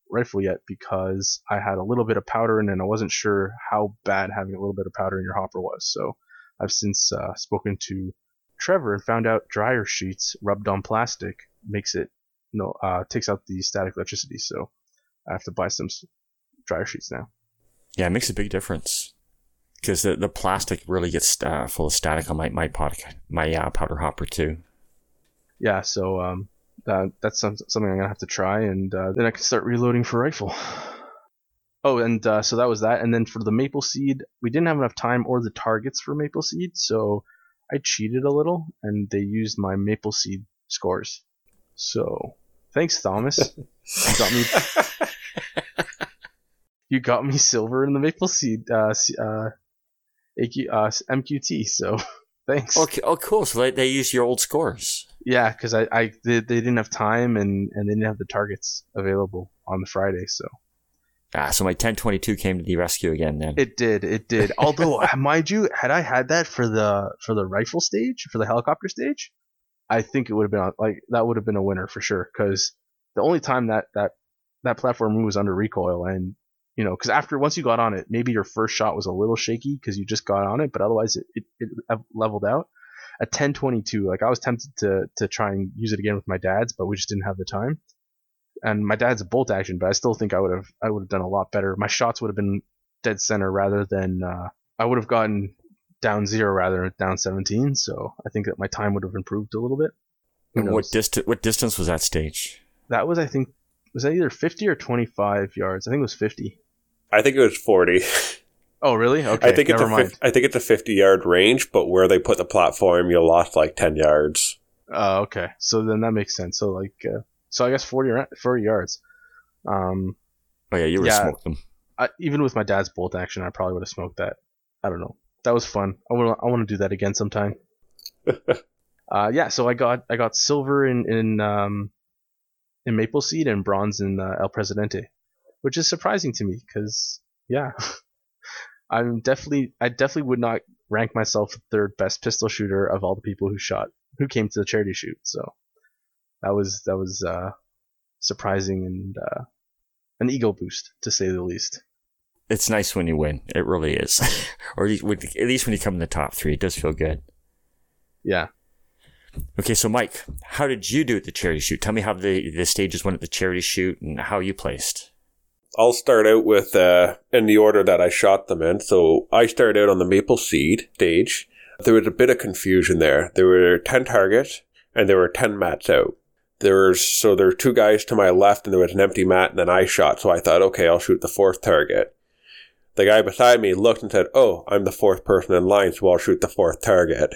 rifle yet because I had a little bit of powder in it and I wasn't sure how bad having a little bit of powder in your hopper was. So I've since uh, spoken to Trevor and found out dryer sheets rubbed on plastic makes it no uh, takes out the static electricity. So I have to buy some dryer sheets now. Yeah, it makes a big difference because the, the plastic really gets uh, full of static on my my, pod, my uh, powder hopper too. Yeah, so um, that, that's some, something I'm gonna have to try, and uh, then I can start reloading for rifle. Oh, and uh, so that was that. And then for the maple seed, we didn't have enough time or the targets for maple seed, so I cheated a little, and they used my maple seed scores. So thanks, Thomas. You got me. You got me silver in the maple seed uh, uh, A Q, uh, M Q T. So thanks. Okay. Oh, cool. So they they use your old scores. Yeah, because I, I they, they didn't have time and, and they didn't have the targets available on the Friday, so. Ah, so my ten twenty-two came to the rescue again then. It did, it did. Although, mind you, had I had that for the for the rifle stage, for the helicopter stage, I think it would have been like that would have been a winner for sure. Because the only time that that that platform was under recoil, and you know, because after once you got on it, maybe your first shot was a little shaky because you just got on it, but otherwise it, it, it leveled out. At ten twenty-two, like I was tempted to to try and use it again with my dad's, but we just didn't have the time. And my dad's a bolt action, but I still think I would have I would have done a lot better. My shots would have been dead center rather than uh, I would have gotten down zero rather than down seventeen. So I think that my time would have improved a little bit. And what distance? What distance was that stage? That was, I think, was that either fifty or twenty-five yards? I think it was fifty. I think it was forty. Oh, really? Okay. I think it's never a mind. fifty, I think it's a fifty yard range, but where they put the platform, you lost like ten yards. Oh, uh, okay. So then that makes sense. So like. Uh, So I guess forty, forty yards. Um, oh yeah, you would have yeah, smoked them. I, even with my dad's bolt action, I probably would have smoked that. I don't know. That was fun. I want I want to do that again sometime. uh, yeah. So I got I got silver in in um, in Maple Seed and bronze in uh, El Presidente, which is surprising to me because yeah, I'm definitely I definitely would not rank myself the third best pistol shooter of all the people who shot who came to the charity shoot. So. That was that was uh, surprising and uh, an ego boost, to say the least. It's nice when you win. It really is. Or at least when you come in the top three, it does feel good. Yeah. Okay, so Mike, how did you do at the charity shoot? Tell me how the, the stages went at the charity shoot and how you placed. I'll start out with uh, in the order that I shot them in. So I started out on the Maple Seed stage. There was a bit of confusion there. There were ten targets and there were ten mats out. There was, so there were two guys to my left and there was an empty mat and then I shot. So I thought, okay, I'll shoot the fourth target. The guy beside me looked and said, oh, I'm the fourth person in line, so I'll shoot the fourth target.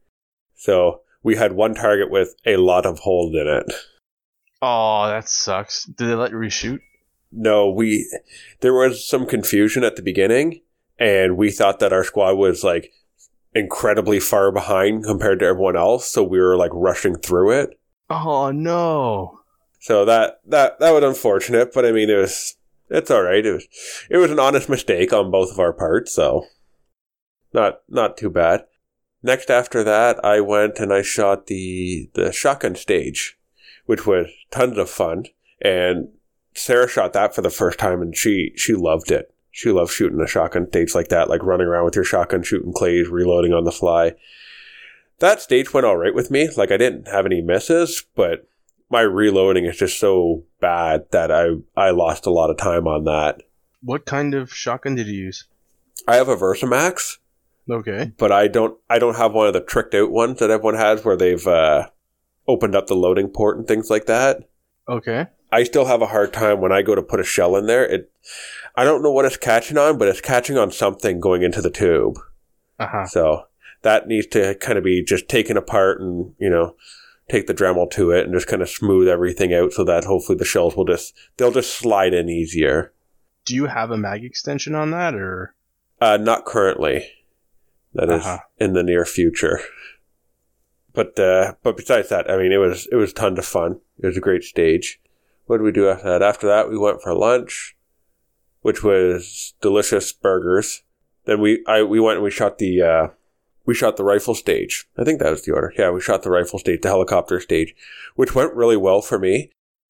So we had one target with a lot of holes in it. Oh, that sucks. Did they let you reshoot? No, we, there was some confusion at the beginning and we thought that our squad was like incredibly far behind compared to everyone else. So we were like rushing through it. Oh no! So that that that was unfortunate, but I mean it was it's all right. It was it was an honest mistake on both of our parts, so not not too bad. Next after that, I went and I shot the the shotgun stage, which was tons of fun. And Sarah shot that for the first time, and she she loved it. She loved shooting a shotgun stage like that, like running around with your shotgun, shooting clays, reloading on the fly. That stage went all right with me. Like, I didn't have any misses, but my reloading is just so bad that I, I lost a lot of time on that. What kind of shotgun did you use? I have a Versamax. Okay. But I don't I don't have one of the tricked out ones that everyone has where they've uh, opened up the loading port and things like that. Okay. I still have a hard time when I go to put a shell in there. It, I don't know what it's catching on, but it's catching on something going into the tube. Uh-huh. So that needs to kind of be just taken apart and, you know, take the Dremel to it and just kind of smooth everything out so that hopefully the shells will just, they'll just slide in easier. Do you have a mag extension on that or? Uh, not currently. That uh-huh. is in the near future. But, uh, but besides that, I mean, it was, it was tons of fun. It was a great stage. What did we do after that? After that, we went for lunch, which was delicious burgers. Then we, I, we went and we shot the, uh, We shot the rifle stage. I think that was the order. Yeah, we shot the rifle stage, the helicopter stage, which went really well for me.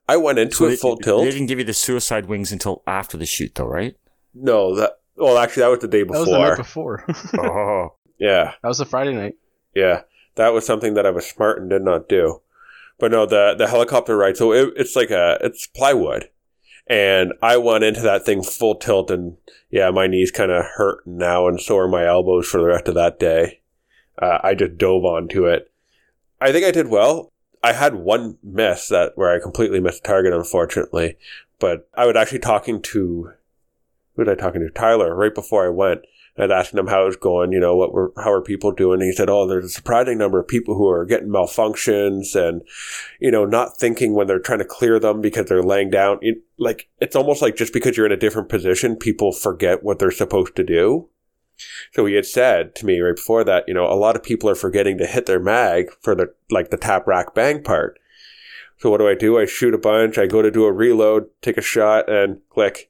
I went into So it they, full tilt. They didn't give you the suicide wings until after the shoot, though, right? No, that well, actually, that was the day That before. was the night before. Oh, Yeah, That was the Friday night. yeah, that was something that I was smart and did not do. But no, the the helicopter ride. So it, it's like a it's plywood, and I went into that thing full tilt, and yeah, my knees kind of hurt now, and so are my elbows for the rest of that day. Uh, I just dove onto it. I think I did well. I had one miss that where I completely missed the target, unfortunately. But I was actually talking to who was I talking to? Tyler, right before I went. I was asking him how it was going, you know, what were, how are people doing? And he said, oh, there's a surprising number of people who are getting malfunctions and, you know, not thinking when they're trying to clear them because they're laying down. It, like, it's almost like just because you're in a different position, people forget what they're supposed to do. So he had said to me right before that, you know, a lot of people are forgetting to hit their mag for the, like the tap rack bang part. So what do I do? I shoot a bunch. I go to do a reload, take a shot, and click.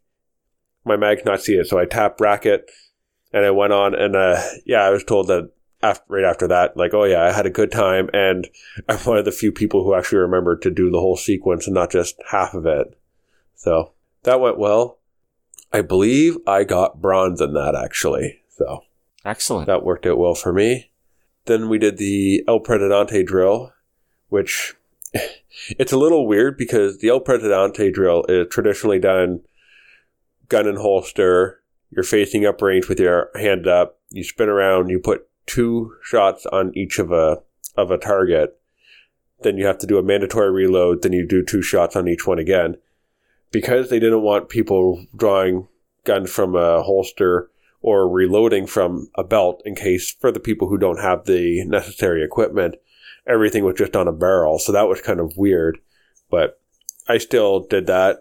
My mag's not see it. So I tap rack it. And I went on, and uh, yeah, I was told that after, right after that, like, oh yeah, I had a good time, and I'm one of the few people who actually remembered to do the whole sequence and not just half of it. So that went well. I believe I got bronze in that, actually. So excellent. that worked out well for me. Then we did the El Presidente drill, which it's a little weird because the El Presidente drill is traditionally done gun and holster. You're facing up range with your hand up. You spin around. You put two shots on each of a of a target. Then you have to do a mandatory reload. Then you do two shots on each one again. Because they didn't want people drawing guns from a holster or reloading from a belt in case for the people who don't have the necessary equipment, everything was just on a barrel. So that was kind of weird. But I still did that.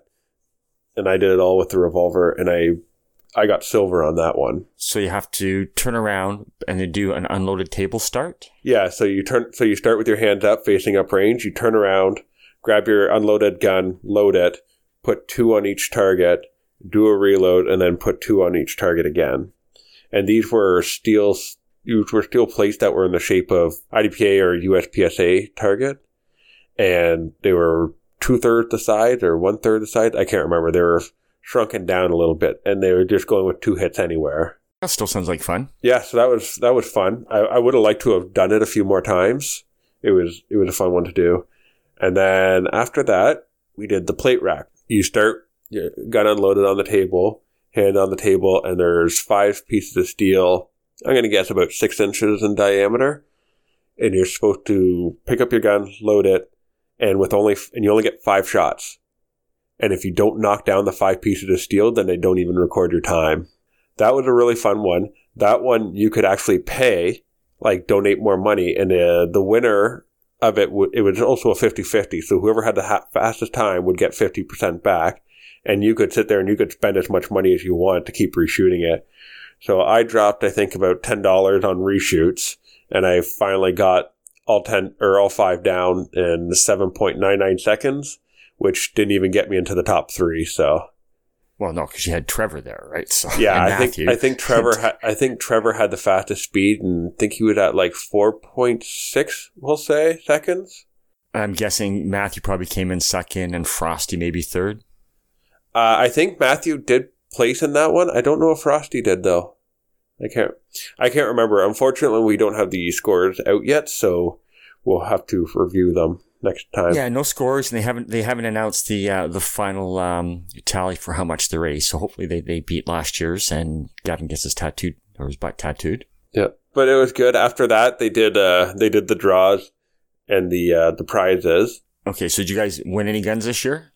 And I did it all with the revolver. And I I got silver on that one. So you have to turn around and then do an unloaded table start? Yeah, so you turn so you start with your hands up, facing up range, you turn around, grab your unloaded gun, load it, put two on each target, do a reload, and then put two on each target again. And these were steel these were steel plates that were in the shape of I D P A or U S P S A target. And they were two thirds the size or one third the size. I can't remember. They were shrunken down a little bit, and they were just going with two hits anywhere. That still sounds like fun. Yeah, so that was that was fun. I, I would have liked to have done it a few more times. It was it was a fun one to do. And then after that, we did the plate rack. You start your gun unloaded on the table, hand on the table, and there's five pieces of steel. I'm going to guess about six inches in diameter. And you're supposed to pick up your gun, load it, and with only and you only get five shots. And if you don't knock down the five pieces of steel, then they don't even record your time. That was a really fun one. That one you could actually pay, like donate more money. And uh, the winner of it, w- it was also a fifty-fifty. So whoever had the ha- fastest time would get fifty percent back. And you could sit there and you could spend as much money as you want to keep reshooting it. So I dropped, I think, about ten dollars on reshoots. And I finally got all ten or all five down in seven point nine nine seconds. Which didn't even get me into the top three. So, well, no, because you had Trevor there, right? So yeah, I think I think Trevor had I think Trevor had the fastest speed, and I think he was at like four point six, we'll say, seconds. I'm guessing Matthew probably came in second, and Frosty maybe third. Uh, I think Matthew did place in that one. I don't know if Frosty did though. I can't I can't remember. Unfortunately, we don't have the scores out yet, so we'll have to review them next time. Yeah, no scores, and they haven't they haven't announced the uh, the final um, tally for how much they raised. So hopefully they, they beat last year's, and Gavin gets his tattooed or his butt tattooed. Yeah, but it was good. After that, they did uh they did the draws and the uh, the prizes. Okay, so did you guys win any guns this year?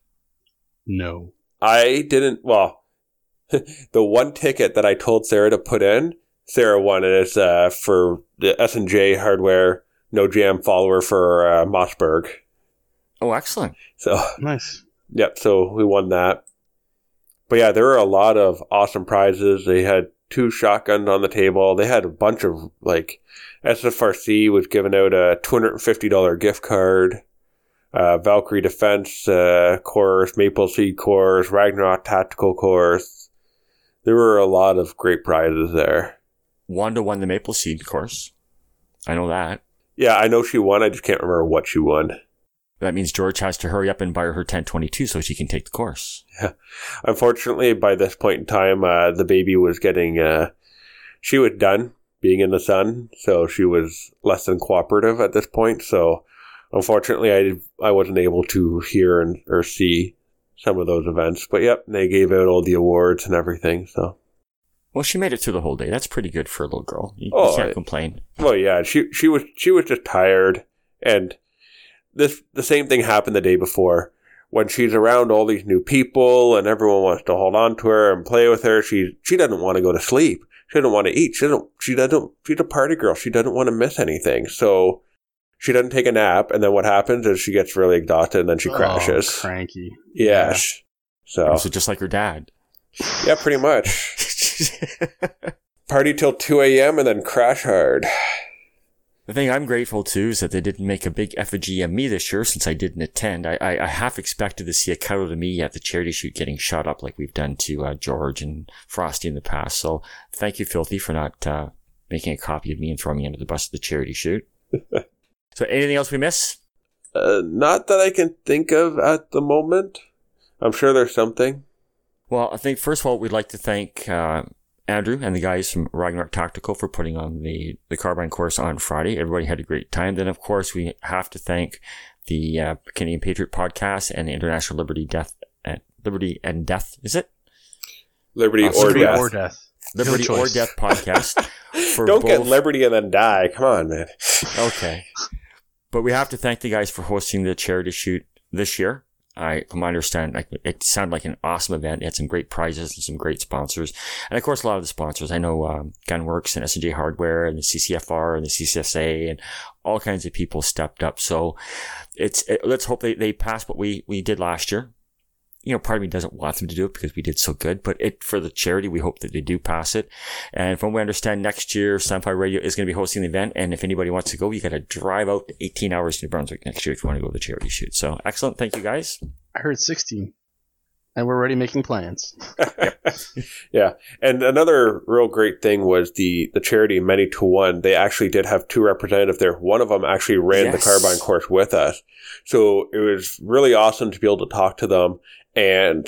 No, I didn't. Well, the one ticket that I told Sarah to put in, Sarah won, and it's uh for the S and J hardware. No Jam follower for uh, Mossberg. Oh, excellent. So nice. Yep, so we won that. But yeah, there were a lot of awesome prizes. They had two shotguns on the table. They had a bunch of, like, S F R C was giving out a two hundred fifty dollars gift card. Uh, Valkyrie Defense uh, course, Maple Seed course, Ragnarok Tactical course. There were a lot of great prizes there. Wanda won the Maple Seed course. I know that. Yeah, I know she won. I just can't remember what she won. That means George has to hurry up and buy her ten twenty-two so she can take the course. Yeah. Unfortunately, by this point in time, uh, the baby was getting, uh, she was done being in the sun, so she was less than cooperative at this point. So unfortunately, I I wasn't able to hear and or see some of those events. But yep, they gave out all the awards and everything. So. Well, she made it through the whole day. That's pretty good for a little girl. You, oh, you can't complain. Well, yeah, she she was she was just tired, and this the same thing happened the day before. When she's around all these new people and everyone wants to hold on to her and play with her, she she doesn't want to go to sleep. She doesn't want to eat. She doesn't. She doesn't. She's a party girl. She doesn't want to miss anything. So she doesn't take a nap. And then what happens is she gets really exhausted and then she crashes. Oh, cranky. Yeah. yeah. So. So just like her dad. Yeah, pretty much. Party till two a.m. and then crash hard. The thing I'm grateful to is that they didn't make a big effigy of me this year since I didn't attend. I, I, I half expected to see a cutout of me at the charity shoot getting shot up like we've done to uh, George and Frosty in the past. So thank you, Filthy, for not uh, making a copy of me and throwing me under the bus at the charity shoot. So anything else we miss? Uh, not that I can think of at the moment. I'm sure there's something. Well, I think first of all, we'd like to thank uh, Andrew and the guys from Ragnarok Tactical for putting on the, the Carbine course on Friday. Everybody had a great time. Then, of course, we have to thank the uh, Canadian Patriot Podcast and the International Liberty Death uh, Liberty and Death, is it? Liberty, uh, or, Liberty death. or Death. Liberty or Death podcast. For Don't both. get liberty and then die. Come on, man. Okay. But we have to thank the guys for hosting the charity shoot this year. I, from my understanding, it sounded like an awesome event. It had some great prizes and some great sponsors. And of course, a lot of the sponsors. I know um, Gunworks and S and J Hardware and the C C F R and the C C S A and all kinds of people stepped up. So it's it, let's hope they, they pass what we, we did last year. You know, part of me doesn't want them to do it because we did so good, but it for the charity, we hope that they do pass it. And from what I understand, next year, Sci-Fi Radio is going to be hosting the event. And if anybody wants to go, you got to drive out eighteen hours to New Brunswick next year if you want to go to the charity shoot. So excellent. Thank you, guys. I heard sixteen. And we're already making plans. Yeah. And another real great thing was the, the charity Many to One. They actually did have two representatives there. One of them actually ran Yes. the Carbine course with us. So it was really awesome to be able to talk to them. And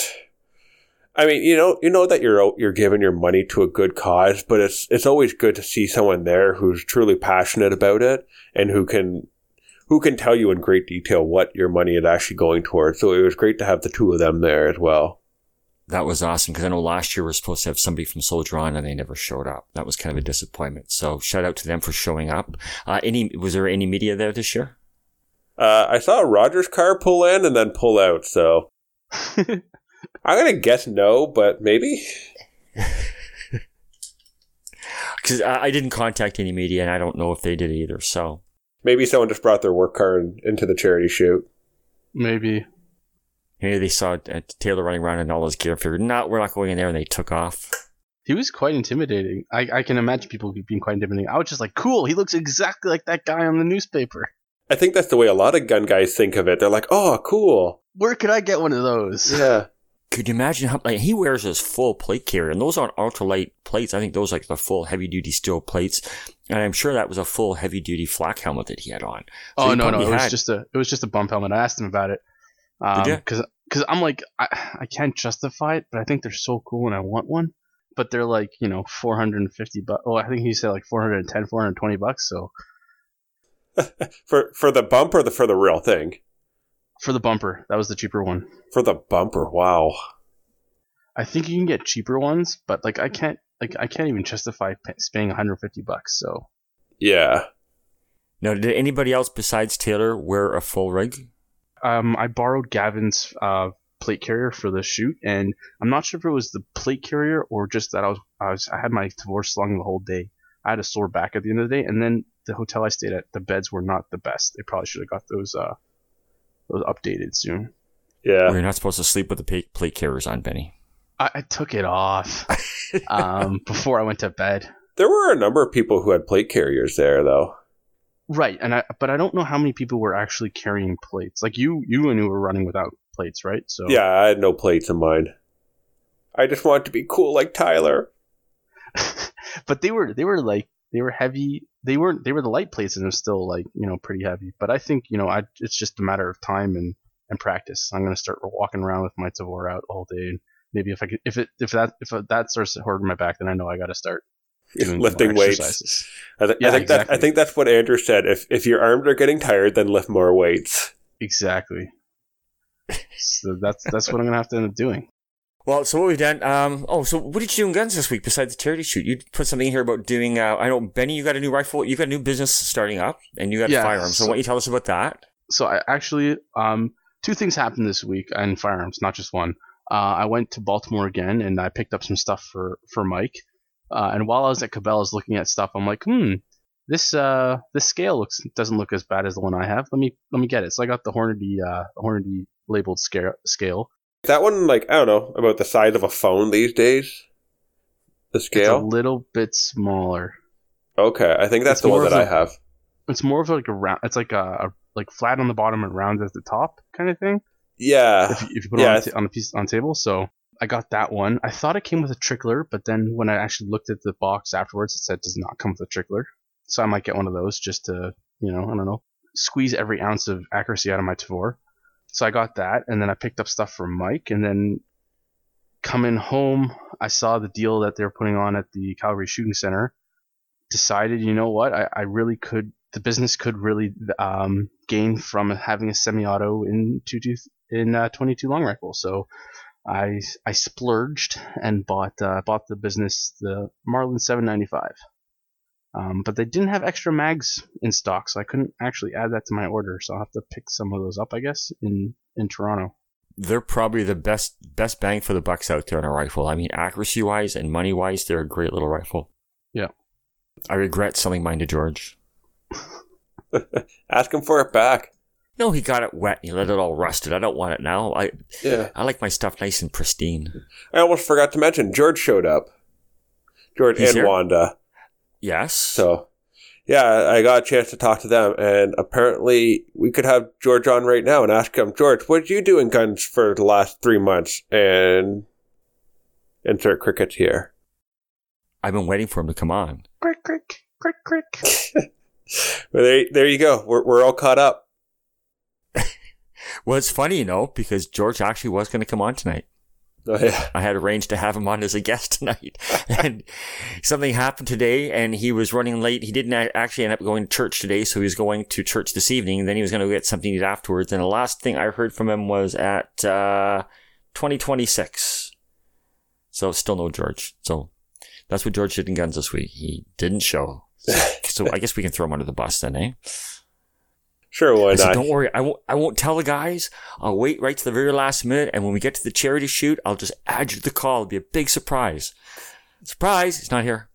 I mean, you know, you know that you're you're giving your money to a good cause, but it's it's always good to see someone there who's truly passionate about it and who can who can tell you in great detail what your money is actually going towards. So it was great to have the two of them there as well. That was awesome because I know last year we were supposed to have somebody from Soldier On and they never showed up. That was kind of a disappointment. So shout out to them for showing up. Uh, any was there any media there this year? Uh, I saw a Rogers car pull in and then pull out, so I'm going to guess no, but maybe. Because I, I didn't contact any media and I don't know if they did either. So Maybe someone just brought their work car in, into the charity shoot. Maybe. maybe they saw uh, Taylor running around in all his gear and figured, no, we're not going in there, and they took off. He was quite intimidating. I, I can imagine people being quite intimidating. I was just like, cool, he looks exactly like that guy on the newspaper. I think that's the way a lot of gun guys think of it. They're like, oh, cool. Where could I get one of those? Yeah. Could you imagine how, like, he wears his full plate carrier, and those aren't ultralight plates. I think those are like the full heavy duty steel plates. And I'm sure that was a full heavy duty flak helmet that he had on. So oh, he no, no, it had, was just a, it was just a bump helmet. I asked him about it. Um, Did you? Cause, cause I'm like, I, I can't justify it, but I think they're so cool and I want one. But they're like, you know, four hundred fifty bucks. Oh, I think he said like four hundred ten, four hundred twenty bucks. So for for the bump or the for the real thing? for the bumper, that was the cheaper one. For the bumper, wow. I think you can get cheaper ones, but like I can't, like I can't even justify pay, paying one hundred fifty bucks. So Yeah. Now, did anybody else besides Taylor wear a full rig? um, I borrowed Gavin's uh, plate carrier for the shoot, and I'm not sure if it was the plate carrier or just that I was, I was I had my divorce slung the whole day. I had a sore back at the end of the day, and then the hotel I stayed at, the beds were not the best. They probably should have got those uh those updated soon. Yeah. Well, you're not supposed to sleep with the pa- plate carriers on, Benny. I, I took it off um, before I went to bed. There were a number of people who had plate carriers there, though. Right, and I but I don't know how many people were actually carrying plates. Like you, you and you were running without plates, right? So Yeah, I had no plates in mine. I just wanted to be cool like Tyler. But they were they were like they were heavy. They weren't. They were the light plates, and it was still like you know pretty heavy. But I think you know I it's just a matter of time and, and practice. I'm gonna start walking around with my Tavor out all day, and maybe if I could, if it if that if that starts hurting my back, then I know I got to start doing lifting weights. I, th- yeah, I think exactly. that I think that's what Andrew said. If if your arms are getting tired, then lift more weights. Exactly. So that's that's what I'm gonna have to end up doing. Well, so what we've done, um, oh, so what did you do in guns this week besides the charity shoot? You put something in here about doing, uh, I know, Benny, you got a new rifle, you got a new business starting up, and you got Yeah, a firearm. So, so- why don't you tell us about that? So I actually, um, two things happened this week in firearms, not just one. Uh, I went to Baltimore again, and I picked up some stuff for, for Mike. Uh, and while I was at Cabela's looking at stuff, I'm like, hmm, this uh this scale looks doesn't look as bad as the one I have. Let me let me get it. So I got the Hornady uh Hornady labeled scale scale. That one, like, I don't know, about the size of a phone these days? The It's a scale? little bit smaller. Okay, I think that's It's the one more that of I a- have. It's more of like a round. It's like a, a like flat on the bottom and round at the top kind of thing. Yeah. If you, if you put yeah, it on, a t- on a piece on a table. So I got that one. I thought it came with a trickler, but then when I actually looked at the box afterwards, it said it does not come with a trickler. So I might get one of those just to, you know, I don't know, squeeze every ounce of accuracy out of my Tavor. So I got that, and then I picked up stuff from Mike, and then coming home, I saw the deal that they were putting on at the Calgary Shooting Center. Decided, you know what, I, I really could, the business could really um, gain from having a semi-auto in two, in uh, twenty-two long rifle. So I I splurged and bought uh, bought the business the Marlin seven ninety-five. Um, but they didn't have extra mags in stock, so I couldn't actually add that to my order. So I'll have to pick some of those up, I guess, in, in Toronto. They're probably the best best bang for the bucks out there on a rifle. I mean, accuracy-wise and money-wise, they're a great little rifle. Yeah. I regret selling mine to George. Ask him for it back. No, he got it wet. He let it all rusted. I don't want it now. I Yeah. I like my stuff nice and pristine. I almost forgot to mention, George showed up. George He's and here? Wanda. Yes. So, yeah, I got a chance to talk to them, and apparently we could have George on right now and ask him, George, what did you do in guns for the last three months? And insert crickets here. I've been waiting for him to come on. Crick, crick, crick, crick. Well, there, there you go. We're we're all caught up. Well, it's funny, you know, because George actually was going to come on tonight. Oh, yeah. I had arranged to have him on as a guest tonight. And something happened today, and he was running late. He didn't a- actually end up going to church today, so he was going to church this evening. And then he was going to get something to eat afterwards. And the last thing I heard from him was at uh, twenty twenty-six. So still no George. So that's what George did in guns this week. He didn't show. So, so I guess we can throw him under the bus then, eh? Sure, why I said, not? don't worry, I won't, I won't tell the guys. I'll wait right to the very last minute, and when we get to the charity shoot, I'll just add you to the call. It'll be a big surprise. Surprise! He's not here.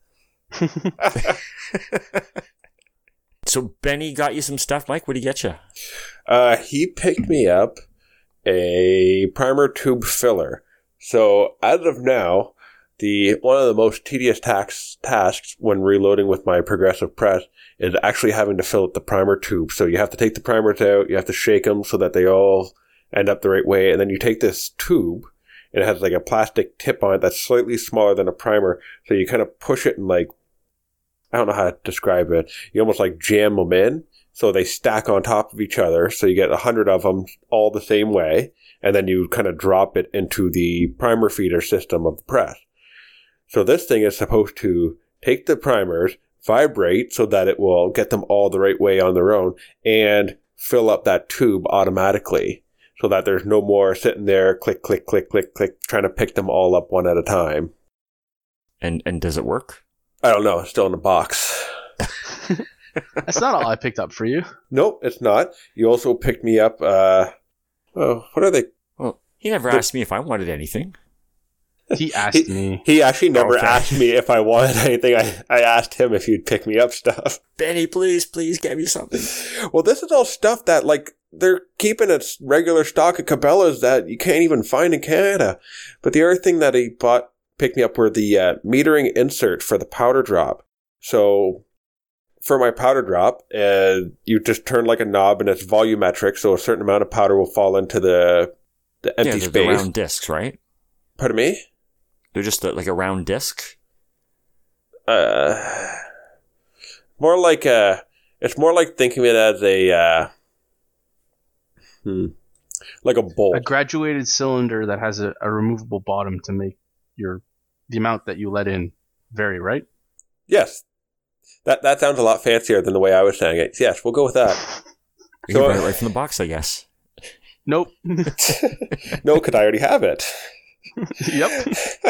So Benny got you some stuff, Mike. What did he get you? Uh, he picked me up a primer tube filler. So as of now, the one of the most tedious tax, tasks when reloading with my progressive press is actually having to fill up the primer tube. So you have to take the primers out, you have to shake them so that they all end up the right way, and then you take this tube, and it has like a plastic tip on it that's slightly smaller than a primer, so you kind of push it and like, I don't know how to describe it, you almost like jam them in, so they stack on top of each other, so you get a hundred of them all the same way, and then you kind of drop it into the primer feeder system of the press. So this thing is supposed to take the primers, vibrate so that it will get them all the right way on their own, and fill up that tube automatically so that there's no more sitting there, click, click, click, click, click, trying to pick them all up one at a time. And and does it work? I don't know. It's still in the box. That's not all I picked up for you. Nope, it's not. You also picked me up, uh, oh, what are they? Well, he never The- asked me if I wanted anything. He asked He, me. he actually never Okay. asked me if I wanted anything. I, I asked him if he'd pick me up stuff. Benny, please, please get me something. Well, this is all stuff that, like, they're keeping its regular stock at Cabela's that you can't even find in Canada. But the other thing that he bought, picked me up, were the uh, metering insert for the powder drop. So, for my powder drop, uh, you just turn like a knob and it's volumetric, so a certain amount of powder will fall into the, the empty Yeah, they're the space. round discs, right? Pardon me? They're just a, like a round disc. Uh, more like a. It's more like thinking of it as a. Uh, hmm, like a bowl. A graduated cylinder that has a, a removable bottom to make your the amount that you let in vary, right? Yes. That that sounds a lot fancier than the way I was saying it. Yes, we'll go with that. You So- can buy it right from the box, I guess. Nope. No, because I already have it. Yep.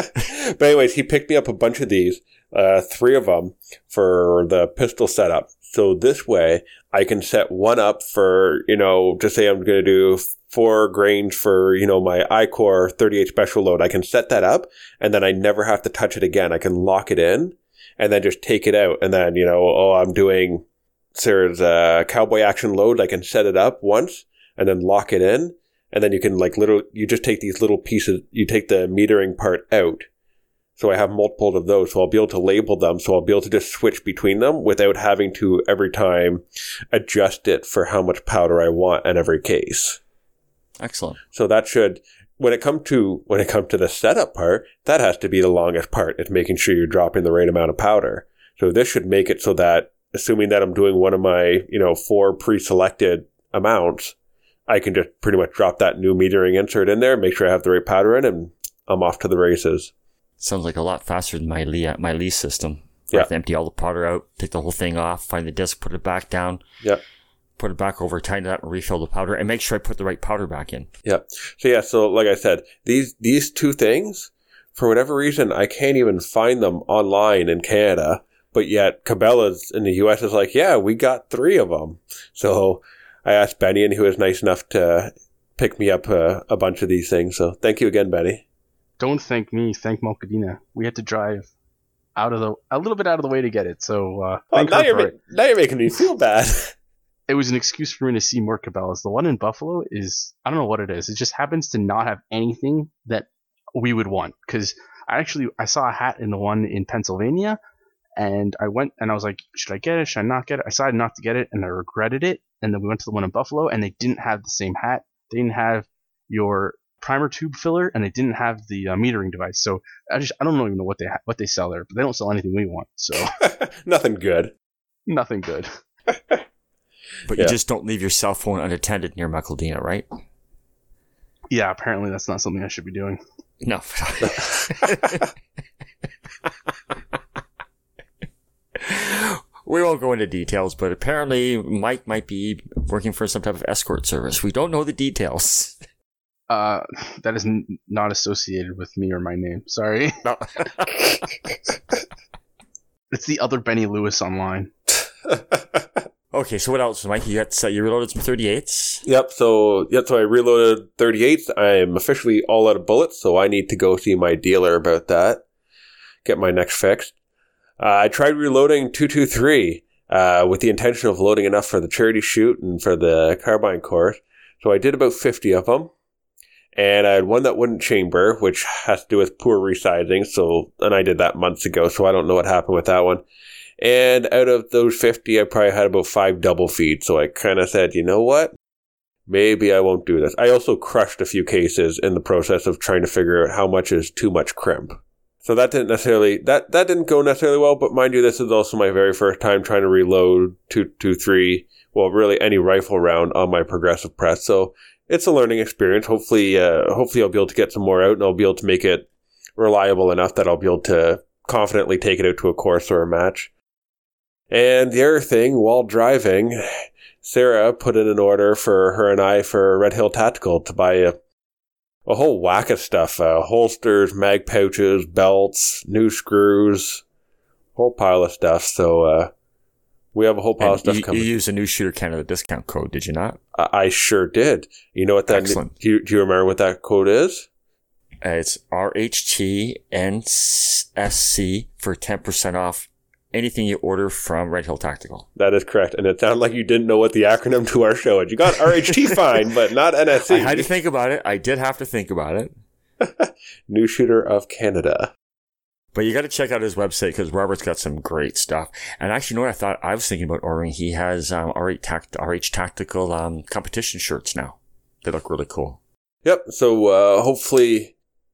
But anyways, he picked me up a bunch of these, uh, three of them for the pistol setup. So this way, I can set one up for, you know, just say I'm going to do four grains for, you know, my I-Core thirty-eight special load. I can set that up, and then I never have to touch it again. I can lock it in, and then just take it out. And then, you know, oh, I'm doing Sarah's uh, cowboy action load. I can set it up once, and then lock it in. And then you can like little, you just take these little pieces, you take the metering part out. So I have multiples of those. So I'll be able to label them. So I'll be able to just switch between them without having to every time adjust it for how much powder I want in every case. Excellent. So that should, when it comes to, when it comes to the setup part, that has to be the longest part. It's making sure you're dropping the right amount of powder. So this should make it so that, assuming that I'm doing one of my, you know, four pre-selected amounts, I can just pretty much drop that new metering insert in there, make sure I have the right powder in, and I'm off to the races. Sounds like a lot faster than my Lee, my Lee system. I Yeah. have to empty all the powder out, take the whole thing off, find the disc, put it back down, Yeah. put it back over, tighten it up, and refill the powder, and make sure I put the right powder back in. Yeah. So yeah, so like I said, these these two things, for whatever reason, I can't even find them online in Canada, but yet Cabela's in the U S is like, yeah, we got three of them. So I asked Benny, and he was nice enough to pick me up uh, a bunch of these things. So thank you again, Benny. Don't thank me. Thank Malkadina. We had to drive out of the a little bit out of the way to get it. So uh, Oh, thank now her you're, for ma- it. now you're making me feel bad. It was an excuse for me to see more Cabela's. The one in Buffalo is, I don't know what it is. It just happens to not have anything that we would want. Because I actually, I saw a hat in the one in Pennsylvania, and I went and I was like, should I get it? Should I not get it? I decided not to get it, and I regretted it. And then we went to the one in Buffalo, and they didn't have the same hat. They didn't have your primer tube filler, and they didn't have the uh, metering device. So I just, I don't even know what they ha- what they sell there, but they don't sell anything we want. So Nothing good. nothing good. But Yeah. you just don't leave your cell phone unattended near Muckledina, right? Yeah, apparently that's not something I should be doing. No. We won't go into details, but apparently Mike might be working for some type of escort service. We don't know the details. Uh, that is n- not associated with me or my name. Sorry. No. It's the other Benny Lewis online. Okay, so what else, Mike? You got so you reloaded some thirty-eights. Yep, so yep, so I reloaded thirty-eights. I'm officially all out of bullets, so I need to go see my dealer about that. Get my next fixed. Uh, I tried reloading two twenty-three uh, with the intention of loading enough for the charity shoot and for the carbine course. So I did about fifty of them. And I had one that wouldn't chamber, which has to do with poor resizing. So, and I did that months ago, so I don't know what happened with that one. And out of those fifty, I probably had about five double feeds. So I kind of said, you know what? Maybe I won't do this. I also crushed a few cases in the process of trying to figure out how much is too much crimp. So that didn't necessarily, that, that didn't go necessarily well, but mind you, this is also my very first time trying to reload two twenty-three, well, really any rifle round on my progressive press. So it's a learning experience. Hopefully, uh, hopefully I'll be able to get some more out, and I'll be able to make it reliable enough that I'll be able to confidently take it out to a course or a match. And the other thing, while driving, Sarah put in an order for her and I for Red Hill Tactical to buy a, a whole whack of stuff. Uh, holsters, mag pouches, belts, new screws, whole pile of stuff. So uh, we have a whole pile And of stuff you, coming. you used a new Shooter Canada discount code, did you not? I, I sure did. You know what that, Excellent. do you, do you remember what that code is? Uh, it's R H T N S C for ten percent off anything you order from Red Hill Tactical. That is correct. And it sounded like you didn't know what the acronym to our show is. You got R H T fine, but not N S C. I had to think about it. I did have to think about it. New Shooter of Canada. But you got to check out his website because Robert's got some great stuff. And actually, you know what I thought? I was thinking about ordering. He has um, R H, Tact- R H Tactical um, competition shirts now. They look really cool. Yep. So uh, hopefully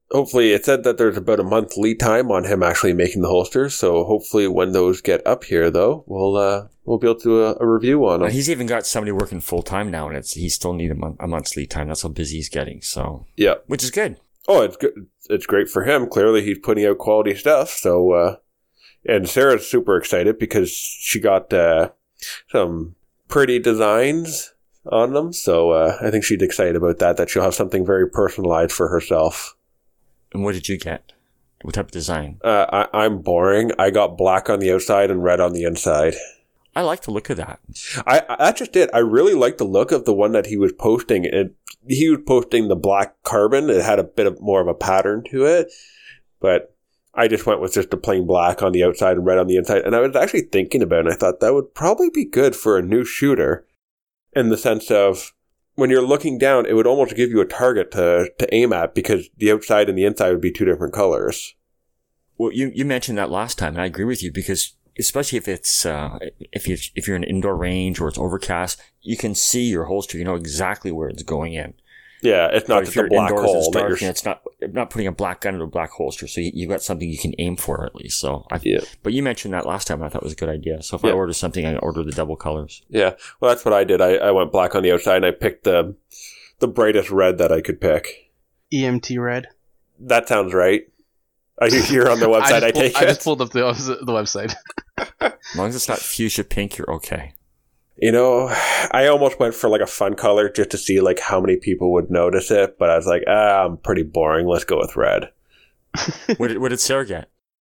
hopefully it said that there's about a month lead time on him actually making the holsters. So hopefully when those get up here, though, we'll uh, we'll be able to do a, a review on them. Uh, he's even got somebody working full time now, and it's he still need a, month, a month's lead time. That's how busy he's getting. So yeah, which is good. Oh, it's good. It's great for him. Clearly, he's putting out quality stuff. So, uh, and Sarah's super excited because she got uh, some pretty designs on them. So uh, I think she's excited about that. That she'll have something very personalized for herself. And what did you get? What type of design? Uh, I, I'm boring. I got black on the outside and red on the inside. I like the look of that. I, I that's just it. I really like the look of the one that he was posting. It, he was posting the black carbon. It had a bit of more of a pattern to it, but I just went with just the plain black on the outside and red on the inside. And I was actually thinking about it, and I thought that would probably be good for a new shooter in the sense of when you're looking down, it would almost give you a target to, to aim at because the outside and the inside would be two different colors. Well, you, you mentioned that last time, and I agree with you because especially if it's, uh, if you, if you're in an indoor range or it's overcast, you can see your holster. You know exactly where it's going in. Yeah, it's not Or just a black hole. It's That dark, you're... and it's not, not putting a black gun into a black holster. So you, you've got something you can aim for at least. So I, yeah. But you mentioned that last time, and I thought it was a good idea. So if Yeah. I order something, I order the double colors. Yeah, well, that's what I did. I, I went black on the outside, and I picked the the brightest red that I could pick. E M T red. That sounds right. Are you here on the website? I, I, I take pulled, it. I just pulled up the, the website. As long as it's not fuchsia pink, you're okay. You know, I almost went for like a fun color just to see like how many people would notice it, but I was like, ah, I'm pretty boring. Let's go with red. What did, what did Sarah get?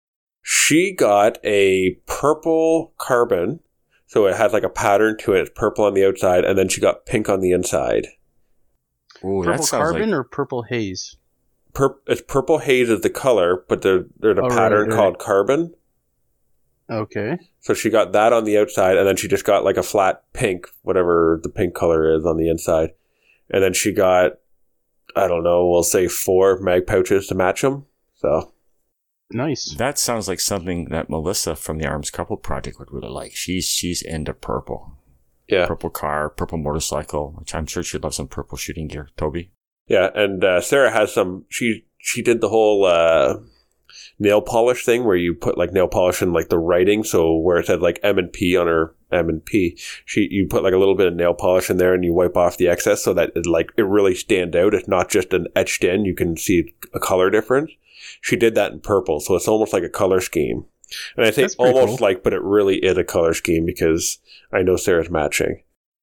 She got a purple carbon, so it has like a pattern to it. It's purple on the outside, and then she got pink on the inside. Ooh, that Purple sounds carbon like, or purple haze? Pur- it's purple haze is the color, but there, there's a Oh, right, pattern right. called carbon. Okay. So she got that on the outside, and then she just got like a flat pink, whatever the pink color is on the inside. And then she got, I don't know, we'll say four mag pouches to match them. So Nice. that sounds like something that Melissa from the Arms Couple Project would really like. She's she's into purple. yeah, Purple car, purple motorcycle, which I'm sure she'd love some purple shooting gear. Toby? yeah. And uh, Sarah has some. She she did the whole uh, nail polish thing where you put like nail polish in like the writing. So where it said like M and P on her M and P, she you put like a little bit of nail polish in there and you wipe off the excess so that it like it really stand out. It's not just an etched in. You can see a color difference. She did that in purple, so it's almost like a color scheme. And I think That's pretty almost cool. like, but it really is a color scheme because I know Sarah's matching.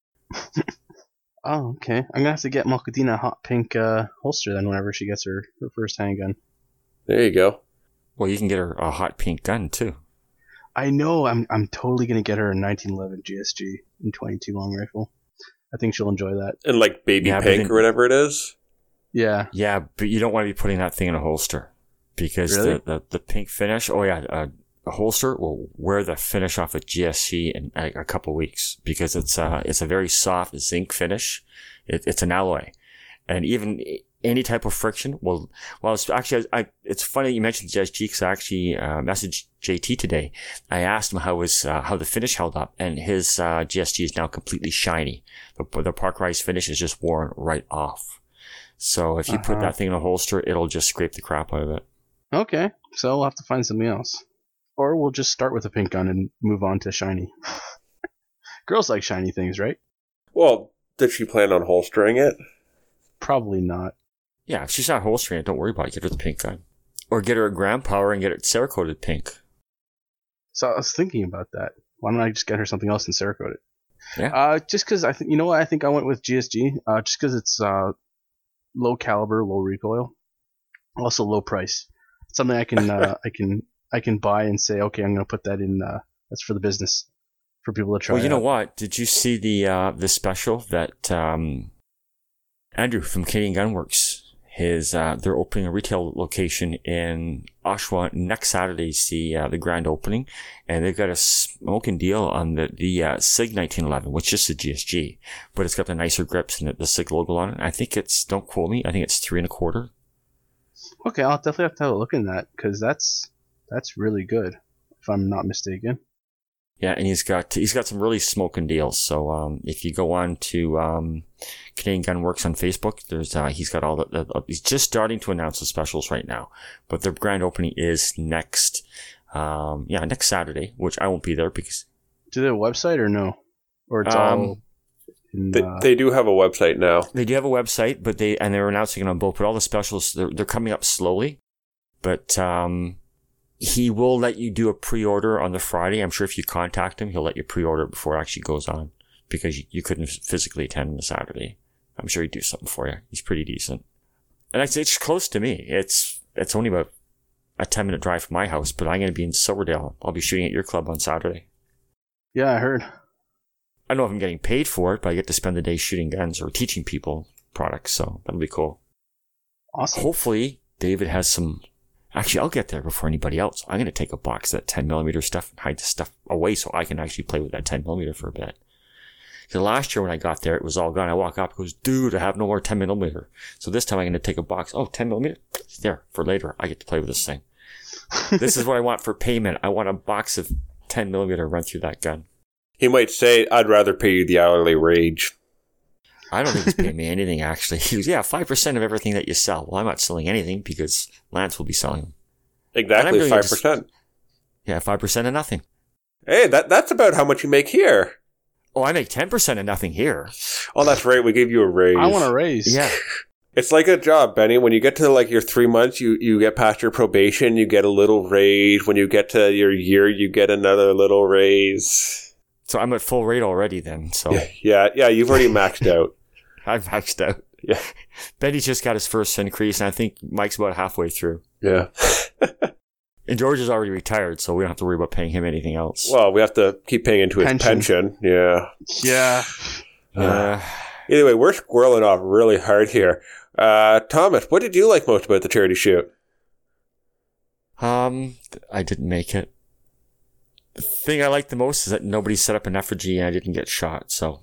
Oh, okay. I'm gonna have to get Malkadina a hot pink uh, holster then whenever she gets her, her first handgun. There you go. Well, you can get her a hot pink gun, too. I know. I'm I'm totally gonna get her a nineteen eleven G S G and twenty-two long rifle. I think she'll enjoy that. And like baby Yeah, but pink then- or whatever it is. Yeah. Yeah, but you don't want to be putting that thing in a holster. Because Really? the, the, the pink finish, oh yeah, uh, a holster will wear the finish off a G S C in a, a couple weeks because it's uh it's a very soft zinc finish. It, it's an alloy, and even any type of friction will. Well, it's actually I. It's funny you mentioned G S G because I actually uh, messaged J T today. I asked him how his uh, how the finish held up, and his uh, G S G is now completely shiny. The the Park Rise finish is just worn right off. So if you put Uh-huh. that thing in a holster, it'll just scrape the crap out of it. Okay. So we'll have to find something else, or we'll just start with a pink gun and move on to shiny. Girls like shiny things, right? Well, did she plan on holstering it? Probably not. Yeah, if she's not holstering it, don't worry about it. Get her the pink gun. Or get her a Grand Power and get it Cerakoted pink. So I was thinking about that. Why don't I just get her something else and Cerakote it? Yeah. Uh, just because I think you know what I think I went with G S G. Uh, just because it's uh, low caliber, low recoil, also low price. Something I can uh, I can I can buy and say, okay, I'm going to put that in. Uh, that's for the business, for people to try. Well, you know out. what? Did you see the uh, the special that um, Andrew from Canadian Gunworks? His uh, they're opening a retail location in Oshawa next Saturday's the uh, the grand opening, and they've got a smoking deal on the the uh, Sig nineteen eleven, which is the G S G, but it's got the nicer grips and the, the Sig logo on it. I think it's don't quote me. I think it's three and a quarter. Okay, I'll definitely have to have a look in that because that's that's really good, if I'm not mistaken. Yeah, and he's got he's got some really smoking deals. So um, if you go on to um, Canadian Gun Works on Facebook, there's uh, he's got all the, the he's just starting to announce the specials right now. But the grand opening is next, um, yeah, next Saturday, which I won't be there because. Do they have a website or no? Or it's Um, all. In, They, uh, they do have a website now. They do have a website, but they and they're announcing it on both. But all the specials they're they're coming up slowly. But um, he will let you do a pre-order on the Friday. I'm sure if you contact him, he'll let you pre-order it before it actually goes on because you, you couldn't physically attend on the Saturday. I'm sure he'd do something for you. He's pretty decent, and it's it's close to me. It's it's only about a ten minute drive from my house, but I'm going to be in Silverdale. I'll be shooting at your club on Saturday. yeah, I heard. I don't know if I'm getting paid for it, but I get to spend the day shooting guns or teaching people products, so that'll be cool. Awesome. Hopefully, David has some. Actually, I'll get there before anybody else. I'm going to take a box of that ten millimeter stuff and hide the stuff away so I can actually play with that ten millimeter for a bit. Because last year when I got there, it was all gone. I walk up and goes, dude, I have no more ten millimeter. So this time I'm going to take a box. Oh, ten millimeter? It's there for later. I get to play with this thing. This is what I want for payment. I want a box of ten millimeter run through that gun. He might say, I'd rather pay you the hourly wage. I don't think he's paying me anything, actually. He goes, yeah, five percent of everything that you sell. Well, I'm not selling anything because Lance will be selling them. Exactly, really five percent. Just, yeah, five percent of nothing. Hey, that that's about how much you make here. Oh, I make ten percent of nothing here. Oh, that's right. We gave you a raise. I want a raise. Yeah. It's like a job, Benny. When you get to like your three months, you, you get past your probation, you get a little raise. When you get to your year, you get another little raise. So I'm at full rate already then. So Yeah, yeah, yeah you've already maxed out. I've maxed out. Yeah. Benny's just got his first increase, and I think Mike's about halfway through. Yeah. And George is already retired, so we don't have to worry about paying him anything else. Well, we have to keep paying into his Pension. pension. Yeah. Yeah. Uh, Either way, we're squirreling off really hard here. Uh, Thomas, what did you like most about the charity shoot? um, I didn't make it. The thing I like the most is that nobody set up an effigy and I didn't get shot, so.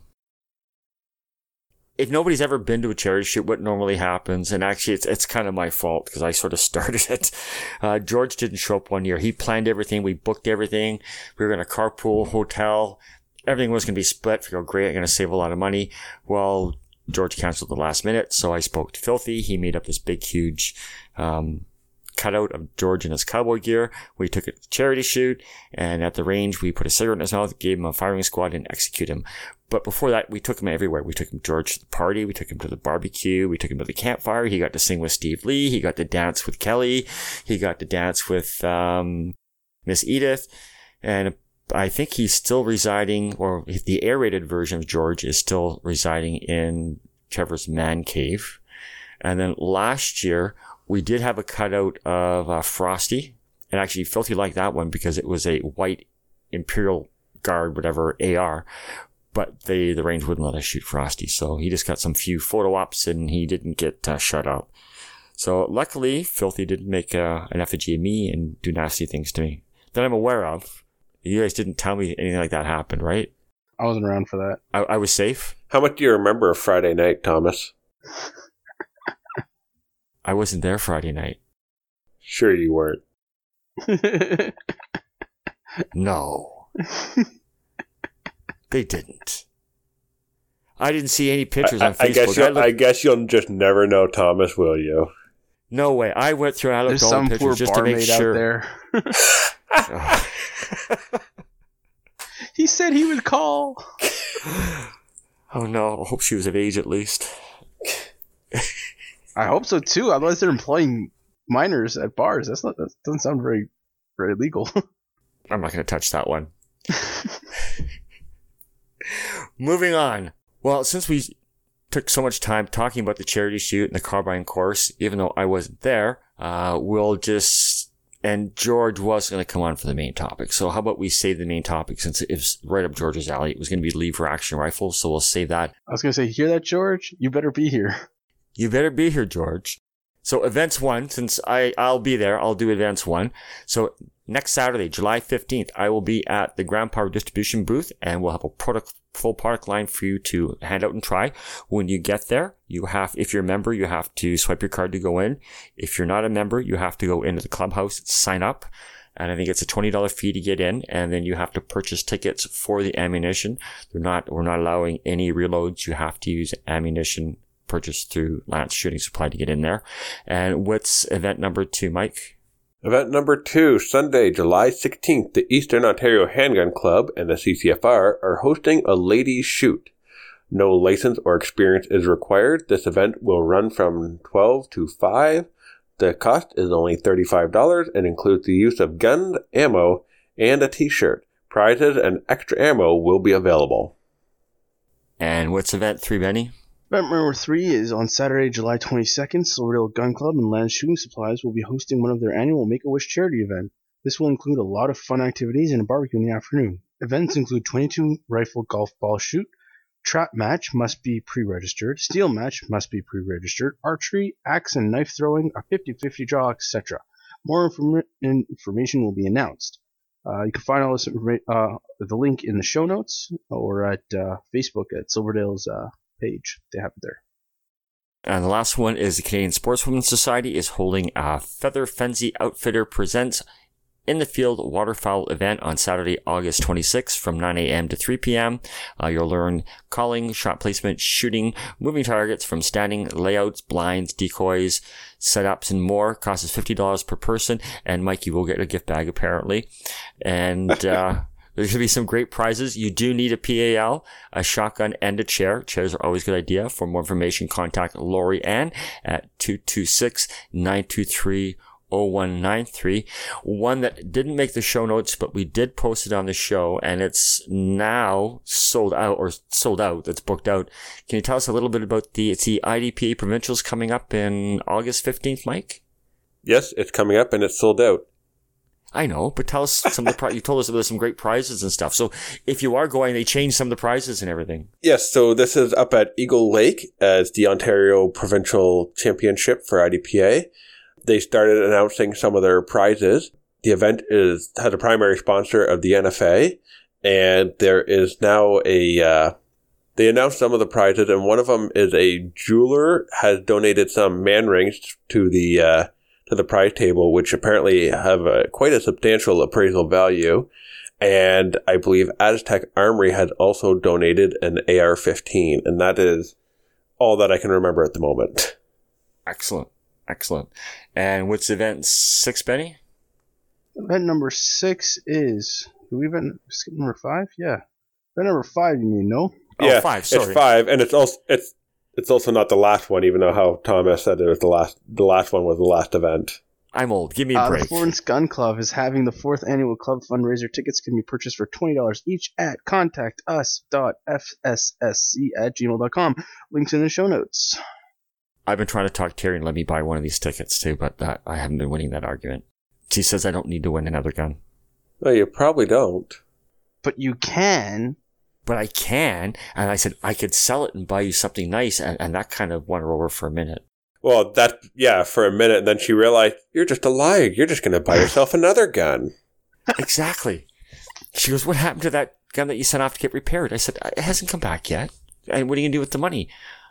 If nobody's ever been to a charity shoot, what normally happens, and actually it's it's kind of my fault because I sort of started it. Uh, George didn't show up one year. He planned everything. We booked everything. We were going to carpool, hotel. Everything was going to be split. We go, great, I'm going to save a lot of money. Well, George canceled the last minute, so I spoke to Filthy. He made up this big, huge um, cutout of George in his cowboy gear. We took it to the charity shoot, and at the range, we put a cigarette in his mouth, gave him a firing squad, and executed him. But before that, we took him everywhere. We took him George to the party. We took him to the barbecue. We took him to the campfire. He got to sing with Steve Lee. He got to dance with Kelly. He got to dance with um, Miss Edith. And I think he's still residing, or the air-rated version of George is still residing in Trevor's man cave. And then last year, we did have a cutout of uh, Frosty. And actually, Filthy liked that one because it was a white Imperial Guard, whatever, A R. But they, the range wouldn't let us shoot Frosty. So he just got some few photo ops and he didn't get uh, shut up. So luckily, Filthy didn't make uh, an effigy of me and do nasty things to me that I'm aware of. You guys didn't tell me anything like that happened, right? I wasn't around for that. I, I was safe. How much do you remember of Friday night, Thomas? I wasn't there Friday night. Sure you weren't. No. They didn't. I didn't see any pictures I, on I, Facebook. guess you'll, I looked, I guess you'll just never know, Thomas, will you? no way. I went through and I looked There's at all some the poor pictures just to make barmaid out sure. there. He said he would call. Oh no. I hope she was of age at least. I hope so too. Otherwise, they're employing minors at bars. That's not. That doesn't sound very, very legal. I'm not going to touch that one. Moving on. Well, since we took so much time talking about the charity shoot and the carbine course, even though I wasn't there, uh, we'll just, and George was going to come on for the main topic. So how about we save the main topic since it was right up George's alley. It was going to be lever action rifles. So we'll save that. I was gonna say, hear that, George? You better be here. You better be here, George. So events one, since I, I'll be there, I'll do events one. So next Saturday, July fifteenth, I will be at the Ground Power Distribution booth and we'll have a product, full product line for you to hand out and try. When you get there, you have, if you're a member, you have to swipe your card to go in. If you're not a member, you have to go into the clubhouse, sign up. and I think it's a twenty dollars fee to get in, and then you have to purchase tickets for the ammunition. They're not, we're not allowing any reloads. You have to use ammunition purchased through Lance Shooting Supply to get in there. And what's event number two, Mike? Event number two, Sunday, July sixteenth, the Eastern Ontario Handgun Club and the C C F R are hosting a ladies' shoot. No license or experience is required. This event will run from twelve to five. The cost is only thirty-five dollars and includes the use of guns, ammo, and a t-shirt. Prizes and extra ammo will be available. And what's event three, Benny? Event number three is on Saturday, July twenty-second. Silverdale Gun Club and Lance Shooting Supplies will be hosting one of their annual Make-A-Wish charity event. This will include a lot of fun activities and a barbecue in the afternoon. Events include twenty-two rifle golf ball shoot, trap match must be pre-registered, steel match must be pre-registered, archery, axe and knife throwing, a fifty-fifty draw, et cetera. More inform- information will be announced. Uh, you can find all this informa- uh, the link in the show notes or at uh, Facebook at Silverdale's uh, page. They have it there. And the last one is the Canadian Sportswomen's Society is holding a Feather Frenzy Outfitter Presents in the Field waterfowl event on Saturday, August twenty-sixth from nine a.m. to three p.m. Uh, you'll learn calling, shot placement, shooting, moving targets from standing, layouts, blinds, decoys, setups, and more. Cost is fifty dollars per person. And Mike, you will get a gift bag apparently. And, uh, there's going to be some great prizes. You do need a P A L, a shotgun, and a chair. Chairs are always a good idea. For more information, contact Lori Ann at two two six, nine two three, oh one nine three. One that didn't make the show notes, but we did post it on the show, and it's now sold out, or sold out. It's booked out. Can you tell us a little bit about the, it's the I D P A Provincials coming up in August fifteenth, Mike? Yes, it's coming up and it's sold out. I know, but tell us some of the pri- you told us there's some great prizes and stuff. So if you are going, they changed some of the prizes and everything. Yes, so this is up at Eagle Lake as the Ontario Provincial Championship for I D P A. They started announcing some of their prizes. The event is has a primary sponsor of the N F A, and there is now a uh, they announced some of the prizes, and one of them is a jeweler has donated some man rings to the uh, to the prize table, which apparently have a, quite a substantial appraisal value. And I believe Aztec Armory has also donated an A R fifteen, and that is all that I can remember at the moment. Excellent. Excellent. And what's event six, Benny? Event number six is, do we event skip number five? Yeah. Event number five, you mean, no? Yeah, oh, five, sorry. It's five, and it's also, it's, it's also not the last one, even though how Thomas said it was the last, the last one was the last event. I'm old. Give me a uh, break. The Florence Gun Club is having the fourth annual club fundraiser. Tickets can be purchased for twenty dollars each at contact us dot f s s c at gmail dot com. Links in the show notes. I've been trying to talk Terry and let me buy one of these tickets too, but that, I haven't been winning that argument. She says I don't need to win another gun. Well, you probably don't. But you can. But I can, and I said I could sell it and buy you something nice, and, and that kind of won her over for a minute. Well, that, yeah, for a minute, and then she realized, you're just a liar. You're just going to buy yourself another gun. Exactly. She goes, what happened to that gun that you sent off to get repaired? I said, it hasn't come back yet. And what are you going to do with the money?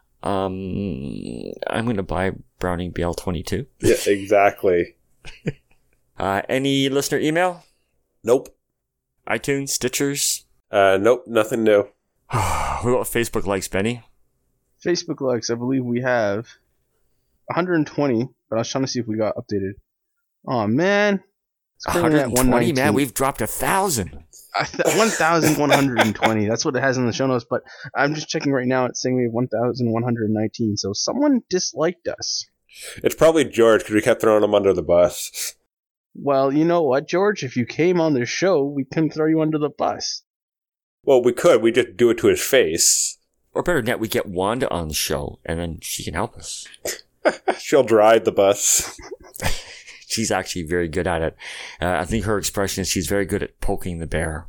Um, I'm going to buy Browning B L twenty-two. Yeah, exactly. uh, any listener email? Nope. iTunes, Stitchers? Uh, nope, nothing new. What about Facebook likes, Benny? Facebook likes, I believe we have one hundred twenty, but I was trying to see if we got updated. Oh man. one hundred twenty, man, we've dropped a thousand. one thousand one hundred twenty. That's what it has in the show notes, but I'm just checking right now. It's saying we have one thousand one hundred nineteen. So someone disliked us. It's probably George because we kept throwing him under the bus. Well, you know what, George? If you came on the show, we couldn't throw you under the bus. Well, we could. We just do it to his face. Or better yet, we get Wanda on the show, and then she can help us. She'll ride the bus. She's actually very good at it. Uh, I think her expression is she's very good at poking the bear.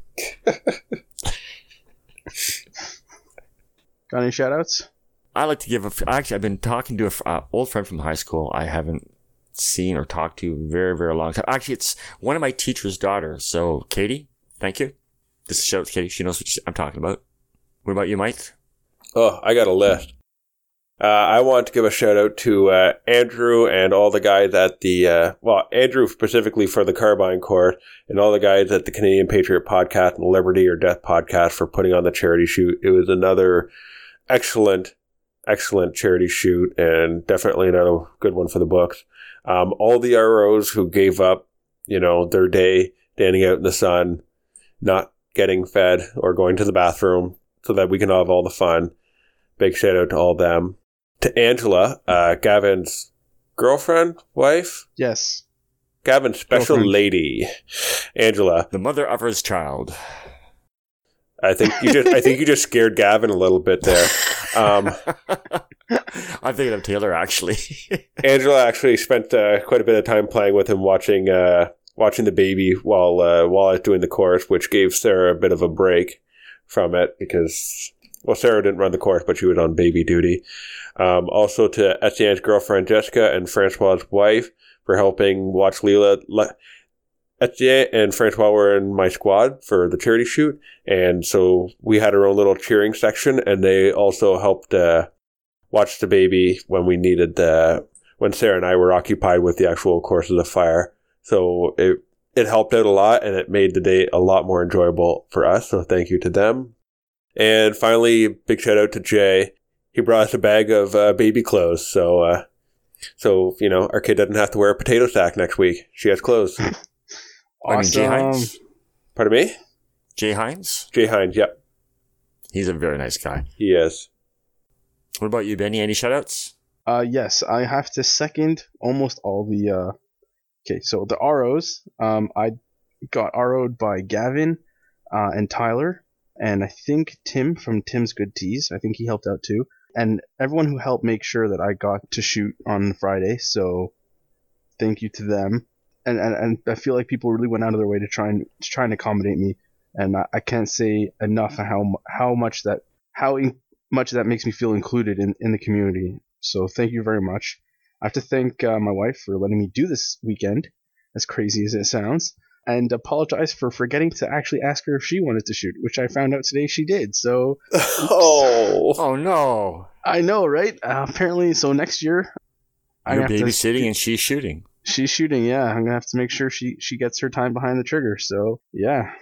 Got any shout-outs? I like to give a... Actually, I've been talking to an uh, old friend from high school I haven't seen or talked to in a very, very long time. Actually, it's one of my teacher's daughters. So, Katie, thank you. This is a shout out to Katie. She knows what I'm talking about. What about you, Mike? Oh, I got a list. Uh, I want to give a shout out to uh, Andrew and all the guys at the, uh, well, Andrew specifically for the Carbine Course and all the guys at the Canadian Patriot Podcast and the Liberty or Death Podcast for putting on the charity shoot. It was another excellent, excellent charity shoot and definitely another good one for the books. Um, all the R Os who gave up, you know, their day standing out in the sun, not getting fed or going to the bathroom so that we can have all the fun. Big shout out to all them. To Angela, uh, Gavin's girlfriend, wife? Yes. Gavin's special Girlfriend. lady. Angela. The mother of his child. I think you just I think you just scared Gavin a little bit there. Um, I'm thinking of Taylor, actually. Angela actually spent uh, quite a bit of time playing with him, watching uh, watching the baby while uh, while I was doing the course, which gave Sarah a bit of a break from it because, well, Sarah didn't run the course, but she was on baby duty. Um, also to Etienne's girlfriend Jessica and Francois's wife for helping watch Leela. Le- Etienne and Francois were in my squad for the charity shoot, and so we had our own little cheering section, and they also helped uh, watch the baby when we needed the when Sarah and I were occupied with the actual courses of fire. So it it helped out a lot, and it made the day a lot more enjoyable for us. So thank you to them. And finally, big shout out to Jay. He brought us a bag of uh, baby clothes, so uh, so you know our kid doesn't have to wear a potato sack next week. She has clothes. I mean, Jay Awesome. Hines. Pardon me? Jay Hines? Jay Hines, yep. He's a very nice guy. He is. What about you, Benny? Any shoutouts? Uh, yes, I have to second almost all the. Uh, okay, so the R Os. Um, I got R O'd by Gavin, uh, and Tyler, and I think Tim from Tim's Good Teas. I think he helped out too, and everyone who helped make sure that I got to shoot on Friday. So, thank you to them. And, and and I feel like people really went out of their way to try and to try and accommodate me, and I, I can't say enough how mu- how much that how in, much that makes me feel included in, in the community. So thank you very much. I have to thank uh, my wife for letting me do this weekend, as crazy as it sounds, and apologize for forgetting to actually ask her if she wanted to shoot, which I found out today she did. So Oh. Oh, no. I know, right? Uh, apparently, so next year I'm You're gonna have to- babysitting and she's shooting. She's shooting, yeah. I'm gonna have to make sure she she gets her time behind the trigger. So yeah.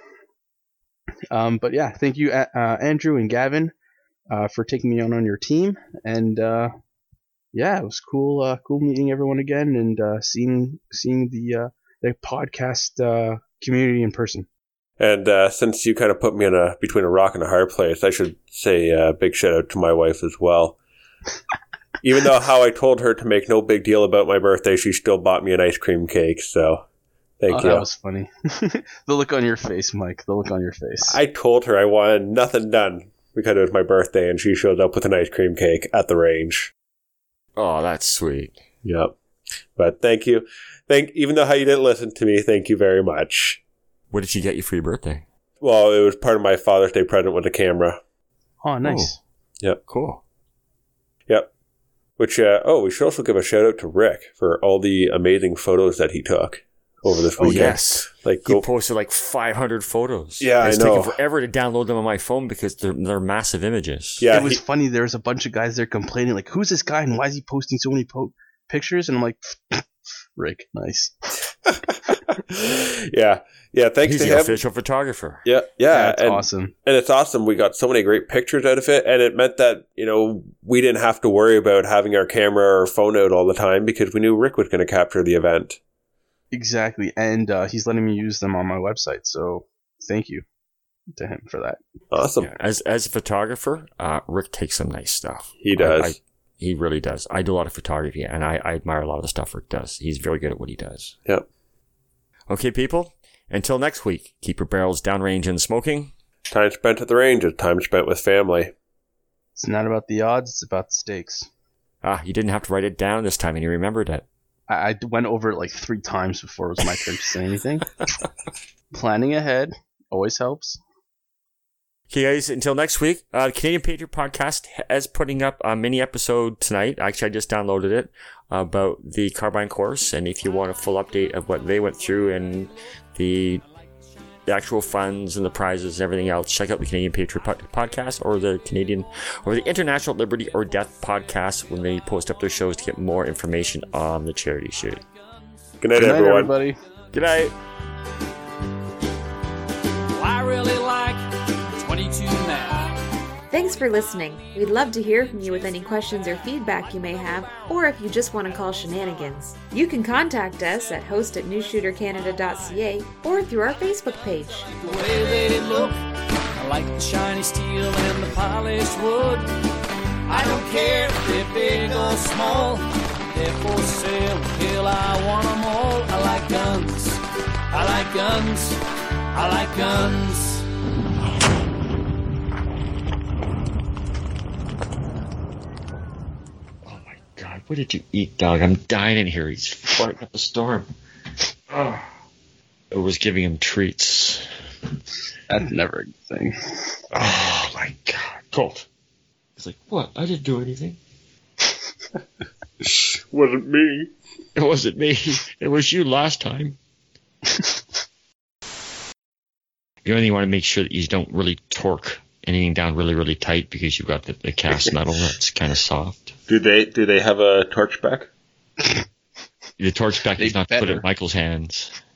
Um, but yeah, thank you, uh, Andrew and Gavin, uh, for taking me on on your team, and uh, yeah, it was cool, uh, cool meeting everyone again and uh, seeing seeing the uh, the podcast uh, community in person. And uh, since you kind of put me in a between a rock and a hard place, I should say a uh, big shout out to my wife as well. Even though how I told her to make no big deal about my birthday, she still bought me an ice cream cake. So, thank Oh, you. that was funny. The look on your face, Mike. The look on your face. I told her I wanted nothing done because it was my birthday, and she showed up with an ice cream cake at the range. Oh, that's sweet. Yep. But thank you. Thank even though how you didn't listen to me, thank you very much. What did she get you for your birthday? Well, it was part of my Father's Day present with a camera. Oh, nice. Yep. Cool. Yep. Which, uh, oh, we should also give a shout out to Rick for all the amazing photos that he took over this Oh, weekend. yes. Like, He go, posted like five hundred photos. Yeah, I It's know. taken forever to download them on my phone because they're, they're massive images. yeah, It was he- funny. There was a bunch of guys there complaining, like, "Who's this guy and why is he posting so many po- pictures?" And I'm like, "Rick, nice." yeah, yeah. Thanks He's to the him. official photographer. Yeah, yeah, That's and, awesome. and it's awesome. We got so many great pictures out of it, and it meant that you know we didn't have to worry about having our camera or phone out all the time because we knew Rick was going to capture the event. Exactly, and uh, he's letting me use them on my website. So thank you to him for that. Awesome. Yeah, as as a photographer, uh, Rick takes some nice stuff. He does. I, I, he really does. I do a lot of photography, and I, I admire a lot of the stuff Rick does. He's very good at what he does. Yep. Okay, people. Until next week, keep your barrels downrange and smoking. Time spent at the range is time spent with family. It's not about the odds; it's about the stakes. Ah, you didn't have to write it down this time, and you remembered it. I, I went over it like three times before it was my turn to say anything. Planning ahead always helps. Okay, guys, until next week, uh, the Canadian Patriot Podcast is putting up a mini episode tonight. Actually, I just downloaded it about the Carbine course, and if you want a full update of what they went through and the the actual funds and the prizes and everything else, check out the Canadian Patriot po- Podcast or the Canadian or the International Liberty or Death Podcast when they post up their shows to get more information on the charity shooting. Good night, Good night, everyone. everybody. Good night. Well, I really like twenty-two now. Thanks for listening. We'd love to hear from you with any questions or feedback you may have, or if you just want to call shenanigans. You can contact us at host at new shooter canada dot c a or through our Facebook page. The way they look, I like the shiny steel and the polished wood. I don't care if they're big or small, they're for sale, hell I want them all. I like guns, I like guns, I like guns. God, what did you eat, dog? I'm dying in here. He's farting up a storm. Oh. I was giving him treats. That's never a good thing. Oh, my God. Colt. He's like, what? I didn't do anything. Wasn't me. It wasn't me. It was you last time. The only thing you want to make sure that you don't really torque anything down really, really tight because you've got the, the cast metal that's kind of soft. Do they do they have a torch back? The torch back They is not put better. in Michael's hands.